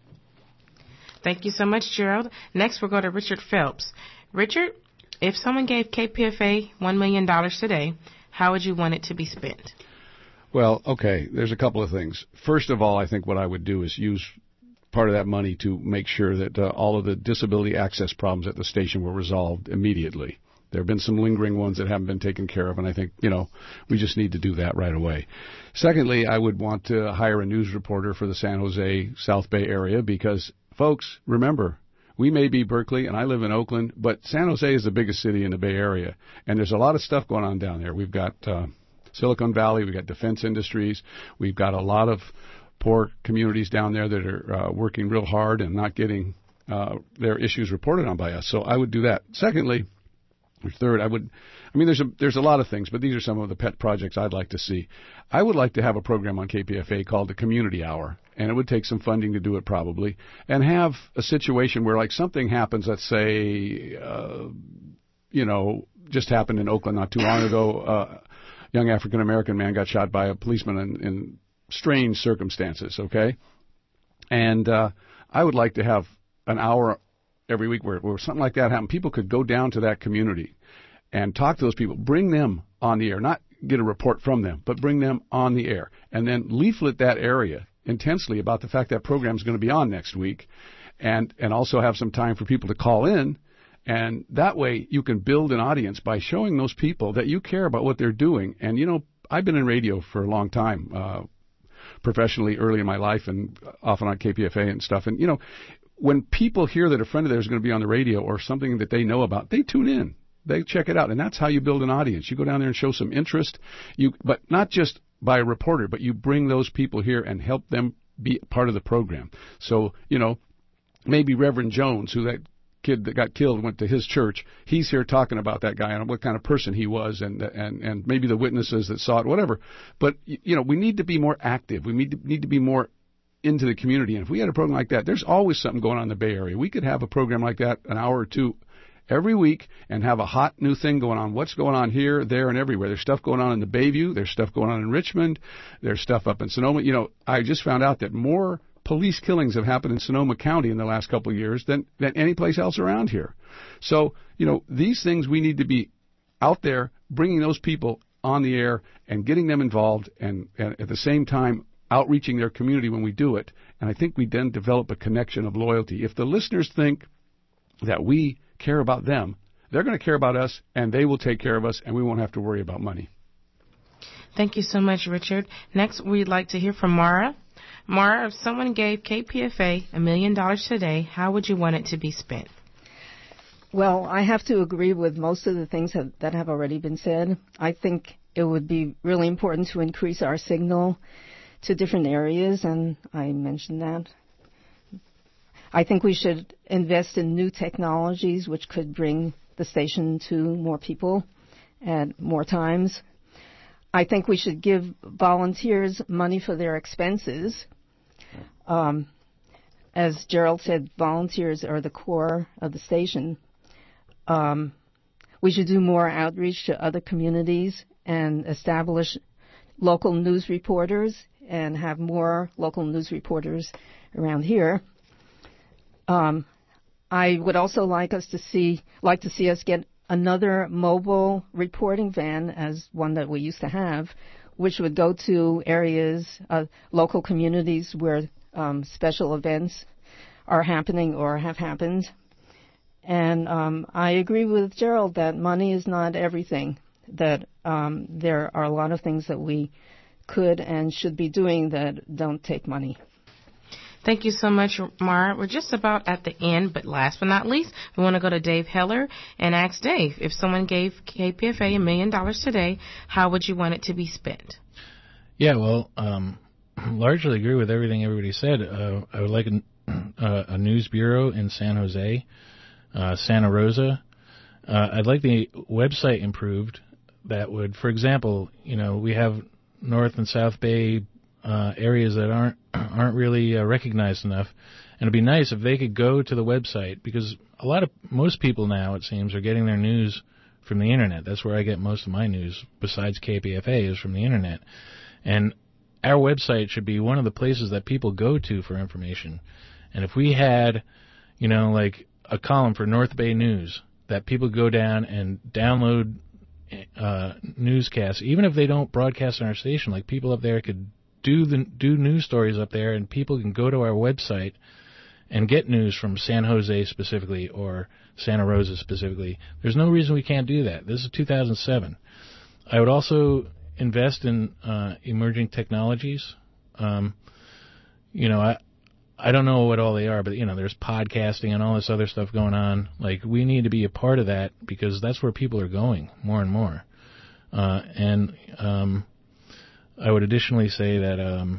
Thank you so much, Gerald. Next, we'll go to Richard Phelps. Richard, if someone gave K P F A one million dollars today, how would you want it to be spent? Well, okay, there's a couple of things. First of all, I think what I would do is use part of that money to make sure that uh, all of the disability access problems at the station were resolved immediately. There have been some lingering ones that haven't been taken care of, and I think, you know, we just need to do that right away. Secondly, I would want to hire a news reporter for the San Jose South Bay area because, folks, remember, we may be Berkeley, and I live in Oakland, but San Jose is the biggest city in the Bay Area, and there's a lot of stuff going on down there. We've got uh, Silicon Valley, we've got defense industries, we've got a lot of poor communities down there that are uh, working real hard and not getting uh, their issues reported on by us. So I would do that. Secondly, or third, I would, I mean, there's a, there's a lot of things, but these are some of the pet projects I'd like to see. I would like to have a program on K P F A called the Community Hour, and it would take some funding to do it probably, and have a situation where, like, something happens, let's say, uh, you know, just happened in Oakland not too long ago. Uh, a young African-American man got shot by a policeman in, in strange circumstances, okay? And uh, I would like to have an hour every week where, where something like that happened. People could go down to that community and talk to those people, bring them on the air, not get a report from them, but bring them on the air, and then leaflet that area intensely about the fact that program is going to be on next week, and, and also have some time for people to call in. And that way you can build an audience by showing those people that you care about what they're doing. And, you know, I've been in radio for a long time, uh, professionally early in my life and often on K P F A and stuff. And, you know, when people hear that a friend of theirs is going to be on the radio or something that they know about, they tune in. They check it out. And that's how you build an audience. You go down there and show some interest, You, but not just by a reporter, but you bring those people here and help them be part of the program. So, you know, maybe Reverend Jones, who that kid that got killed went to his church, he's here talking about that guy and what kind of person he was, and and and maybe the witnesses that saw it, whatever. But, you know, we need to be more active. We need to, need to be more into the community. And if we had a program like that, there's always something going on in the Bay Area. We could have a program like that, an hour or two every week and have a hot new thing going on. What's going on here, there, and everywhere? There's stuff going on in the Bayview. There's stuff going on in Richmond. There's stuff up in Sonoma. You know, I just found out that more police killings have happened in Sonoma County in the last couple of years than, than any place else around here. So, you know, these things we need to be out there bringing those people on the air and getting them involved and, and at the same time outreaching their community when we do it. And I think we then develop a connection of loyalty. If the listeners think that we care about them, they're going to care about us, and they will take care of us, and we won't have to worry about money. Thank you so much, Richard. Next, we'd like to hear from Mara. Mara, if someone gave K P F A a million dollars today, how would you want it to be spent? Well, I have to agree with most of the things have, that have already been said. I think it would be really important to increase our signal to different areas, and I mentioned that. I think we should invest in new technologies which could bring the station to more people at more times. I think we should give volunteers money for their expenses. Um, as Gerald said, volunteers are the core of the station. Um, we should do more outreach to other communities and establish local news reporters and have more local news reporters around here. Um, I would also like us to see, like to see us get another mobile reporting van, as one that we used to have, which would go to areas, uh, local communities where um, special events are happening or have happened. And um, I agree with Gerald that money is not everything, that um, there are a lot of things that we could and should be doing that don't take money. Thank you so much, Mara. We're just about at the end, but last but not least, we want to go to Dave Heller and ask Dave, if someone gave K P F A a million dollars today, how would you want it to be spent? Yeah, well, um, largely agree with everything everybody said. Uh, I would like a, uh, a news bureau in San Jose, uh, Santa Rosa. Uh, I'd like the website improved. That would, for example, you know, we have North and South Bay uh, areas that aren't aren't really uh, recognized enough, and it'd be nice if they could go to the website, because a lot of most people now, it seems, are getting their news from the internet. That's where I get most of my news, besides K P F A, is from the internet. And our website should be one of the places that people go to for information. And if we had, you know, like a column for North Bay News that people go down and download uh, newscasts, even if they don't broadcast on our station, like people up there could do the do news stories up there, and people can go to our website and get news from San Jose specifically or Santa Rosa specifically. There's no reason we can't do that. This is two thousand seven. I would also invest in uh, emerging technologies. Um, you know, I I don't know what all they are, but, you know, there's podcasting and all this other stuff going on. Like, we need to be a part of that, because that's where people are going more and more. Uh, and um, I would additionally say that, um,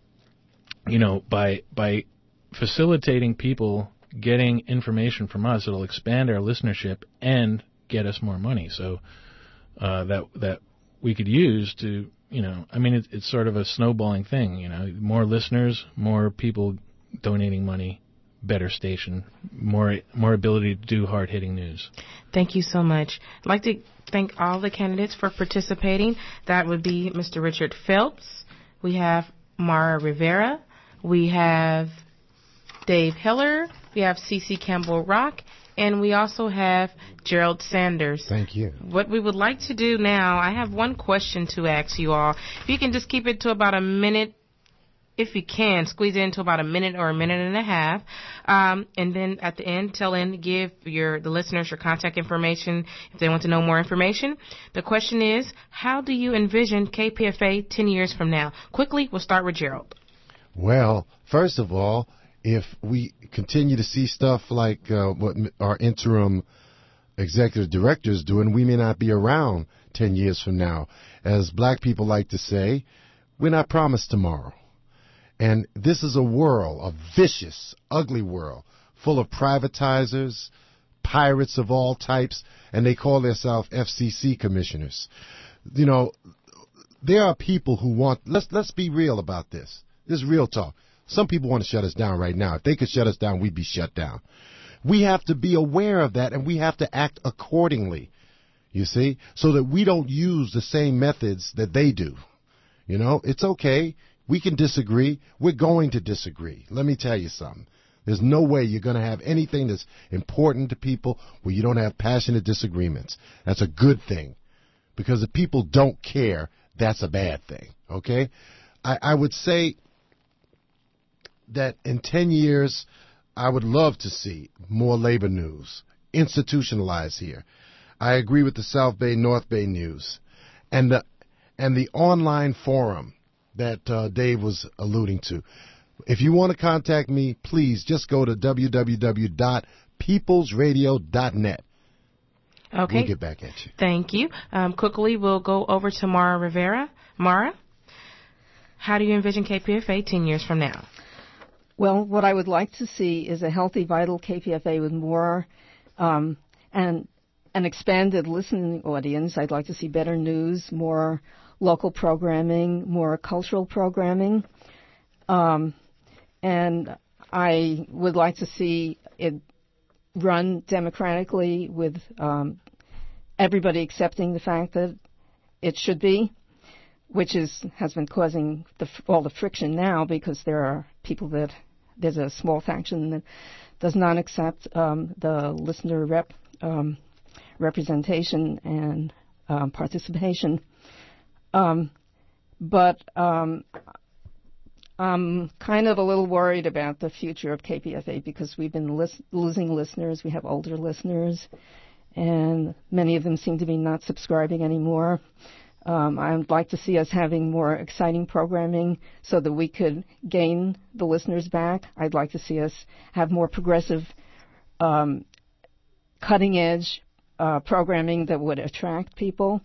you know, by by facilitating people getting information from us, it'll expand our listenership and get us more money. So uh, that that we could use to, you know, I mean, it, it's sort of a snowballing thing. You know, more listeners, more people donating money, better station, more more ability to do hard-hitting news. Thank you so much. I'd like to thank all the candidates for participating. That would be Mister Richard Phelps. We have Mara Rivera. We have Dave Heller. We have Cece Campbell-Rock. And we also have Gerald Sanders. Thank you. What we would like to do now, I have one question to ask you all. If you can just keep it to about a minute, if you can, squeeze it into about a minute or a minute and a half. Um, and then at the end, tell in, give your the listeners your contact information if they want to know more information. The question is, how do you envision K P F A ten years from now? Quickly, we'll start with Gerald. Well, first of all, if we continue to see stuff like uh, what our interim executive director is doing, we may not be around ten years from now. As black people like to say, we're not promised tomorrow. And this is a world, a vicious, ugly world, full of privatizers, pirates of all types, and they call themselves F C C commissioners. You know, there are people who want, let's let's be real about this. This is real talk. Some people want to shut us down right now. If they could shut us down, we'd be shut down. We have to be aware of that, and we have to act accordingly, you see, so that we don't use the same methods that they do. You know, it's okay. We can disagree. We're going to disagree. Let me tell you something. There's no way you're going to have anything that's important to people where you don't have passionate disagreements. That's a good thing. Because if people don't care, that's a bad thing, okay? I, I would say that in ten years, I would love to see more labor news institutionalized here. I agree with the South Bay, North Bay news. And the, and the online forum that uh, Dave was alluding to. If you want to contact me, please just go to w w w dot peoples radio dot net. Okay. We'll get back at you. Thank you. Um, quickly, we'll go over to Mara Rivera. Mara, how do you envision K P F A ten years from now? Well, what I would like to see is a healthy, vital K P F A with more um, and an expanded listening audience. I'd like to see better news, more local programming, more cultural programming. Um, and I would like to see it run democratically with um, everybody accepting the fact that it should be, which is has been causing the, all the friction now because there are people that there's a small faction that does not accept um, the listener rep um, representation and um, participation. Um, but um, I'm kind of a little worried about the future of K P F A because we've been lis- losing listeners. We have older listeners, and many of them seem to be not subscribing anymore. Um, I'd like to see us having more exciting programming so that we could gain the listeners back. I'd like to see us have more progressive, um, cutting-edge uh, programming that would attract people.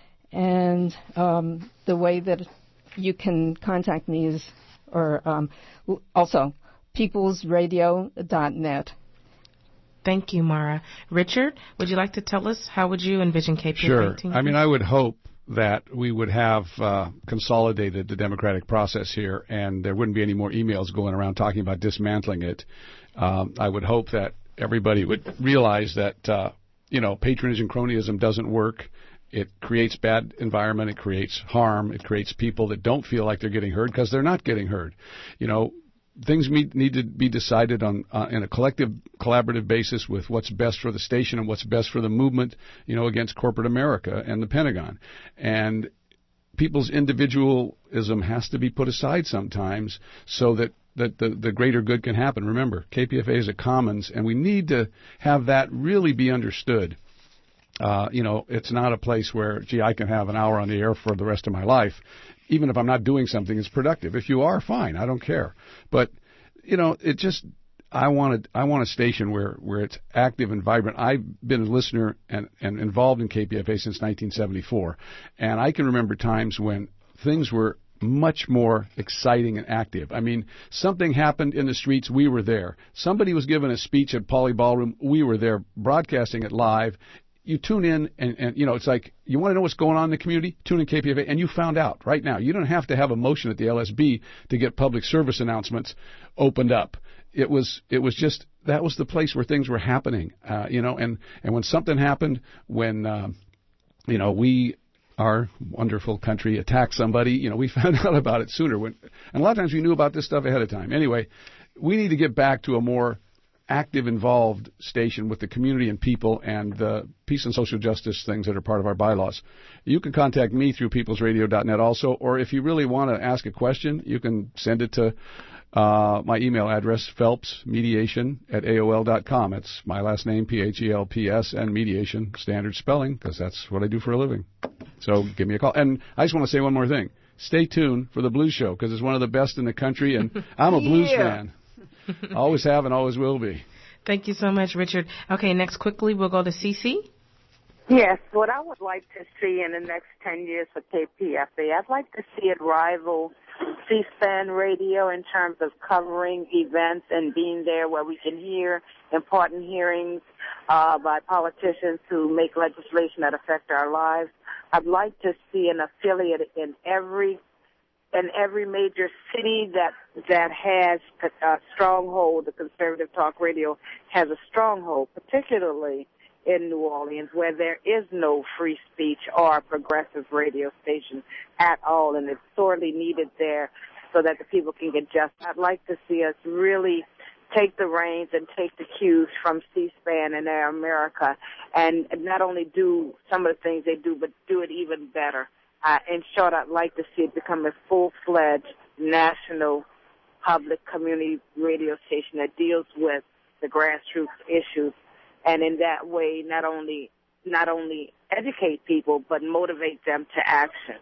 And um, the way that you can contact me is, or um, also, peoples radio dot net. Thank you, Mara. Richard, would you like to tell us how would you envision K P F A? Sure. I mean, I would hope that we would have uh, consolidated the democratic process here, and there wouldn't be any more emails going around talking about dismantling it. Um, I would hope that everybody would realize that, uh, you know, patronage and cronyism doesn't work. It creates bad environment. It creates harm. It creates people that don't feel like they're getting heard because they're not getting heard. You know, things need to be decided on uh, in a collective, collaborative basis with what's best for the station and what's best for the movement, you know, against corporate America and the Pentagon. And people's individualism has to be put aside sometimes so that, that the, the greater good can happen. Remember, K P F A is a commons, and we need to have that really be understood. Uh, you know, it's not a place where, gee, I can have an hour on the air for the rest of my life. Even if I'm not doing something that's productive. If you are, fine, I don't care. But, you know, it just, I want a, I want a station where, where it's active and vibrant. I've been a listener and, and involved in K P F A since nineteen seventy-four. And I can remember times when things were much more exciting and active. I mean, something happened in the streets, we were there. Somebody was giving a speech at Pauley Ballroom, we were there, broadcasting it live. You tune in, and, and, you know, it's like, you want to know what's going on in the community? Tune in K P F A, and you found out right now. You don't have to have a motion at the L S B to get public service announcements opened up. It was, it was just, that was the place where things were happening, uh, you know, and, and when something happened, when, um, you know, we, our wonderful country attacked somebody, you know, we found out about it sooner. When, and a lot of times we knew about this stuff ahead of time. Anyway, we need to get back to a more active, involved station with the community and people and the peace and social justice things that are part of our bylaws. You can contact me through peoples radio dot net also, or if you really want to ask a question, you can send it to uh, my email address, phelps mediation at A O L dot com. It's my last name, P H E L P S, and mediation, standard spelling, because that's what I do for a living. So give me a call. And I just want to say one more thing. Stay tuned for the Blues Show, because it's one of the best in the country, and I'm a yeah. blues fan. Always have and always will be. Thank you so much, Richard. Okay, next quickly we'll go to Cece. Yes, what I would like to see in the next ten years for K P F A, I'd like to see it rival C-SPAN radio in terms of covering events and being there where we can hear important hearings uh, by politicians who make legislation that affect our lives. I'd like to see an affiliate in every in every major city that that has a stronghold, the conservative talk radio has a stronghold, particularly in New Orleans, where there is no free speech or progressive radio station at all, and it's sorely needed there so that the people can get justice. I'd like to see us really take the reins and take the cues from C-SPAN and Air America, and not only do some of the things they do, but do it even better. Uh, in short, I'd like to see it become a full-fledged national public community radio station that deals with the grassroots issues, and in that way not only not only educate people, but motivate them to action.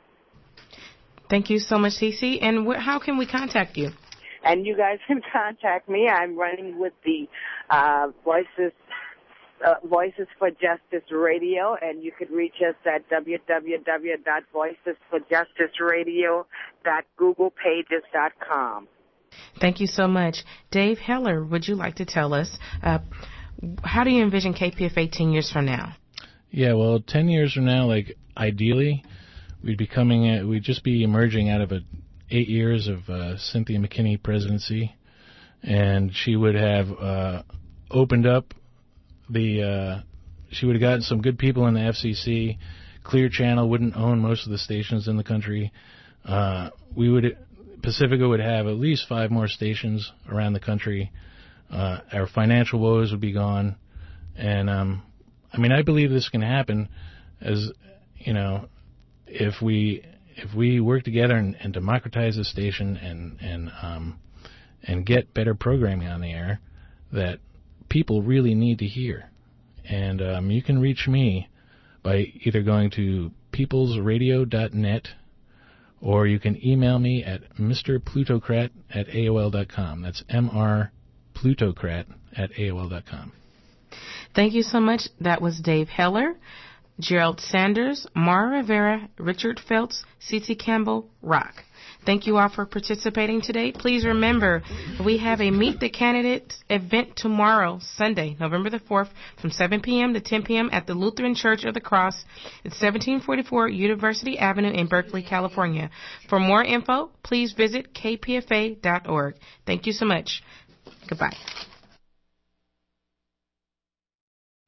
Thank you so much, Cece. And wh- how can we contact you? And you guys can contact me. I'm running with the uh, Voices uh, Voices for Justice Radio, and you can reach us at w w w dot voices for justice radio dot google pages dot com. Thank you so much. Dave Heller, would you like to tell us, uh, how do you envision K P F A ten years from now? Yeah, well, ten years from now, like, ideally, we'd be coming, at, we'd just be emerging out of a eight years of uh, Cynthia McKinney presidency, and she would have uh, opened up the, uh, she would have gotten some good people in the F C C. Clear Channel wouldn't own most of the stations in the country. Uh, we would, Pacifica would have at least five more stations around the country. Uh, our financial woes would be gone, and um, I mean, I believe this can happen, as you know, if we if we work together and, and democratize the station and and um, and get better programming on the air that people really need to hear. And um, you can reach me by either going to peoples radio dot net, or you can email me at m r plutocrat at a o l dot com. That's M R plutocrat at A O L dot com. Thank you so much. That was Dave Heller, Gerald Sanders, Mara Rivera, Richard Phelps, Cece Campbell, Rock. Thank you all for participating today. Please remember, we have a Meet the Candidates event tomorrow, Sunday, November the fourth, from seven p.m. to ten p.m. at the Lutheran Church of the Cross at seventeen forty-four University Avenue in Berkeley, California. For more info, please visit k p f a dot org. Thank you so much. Goodbye.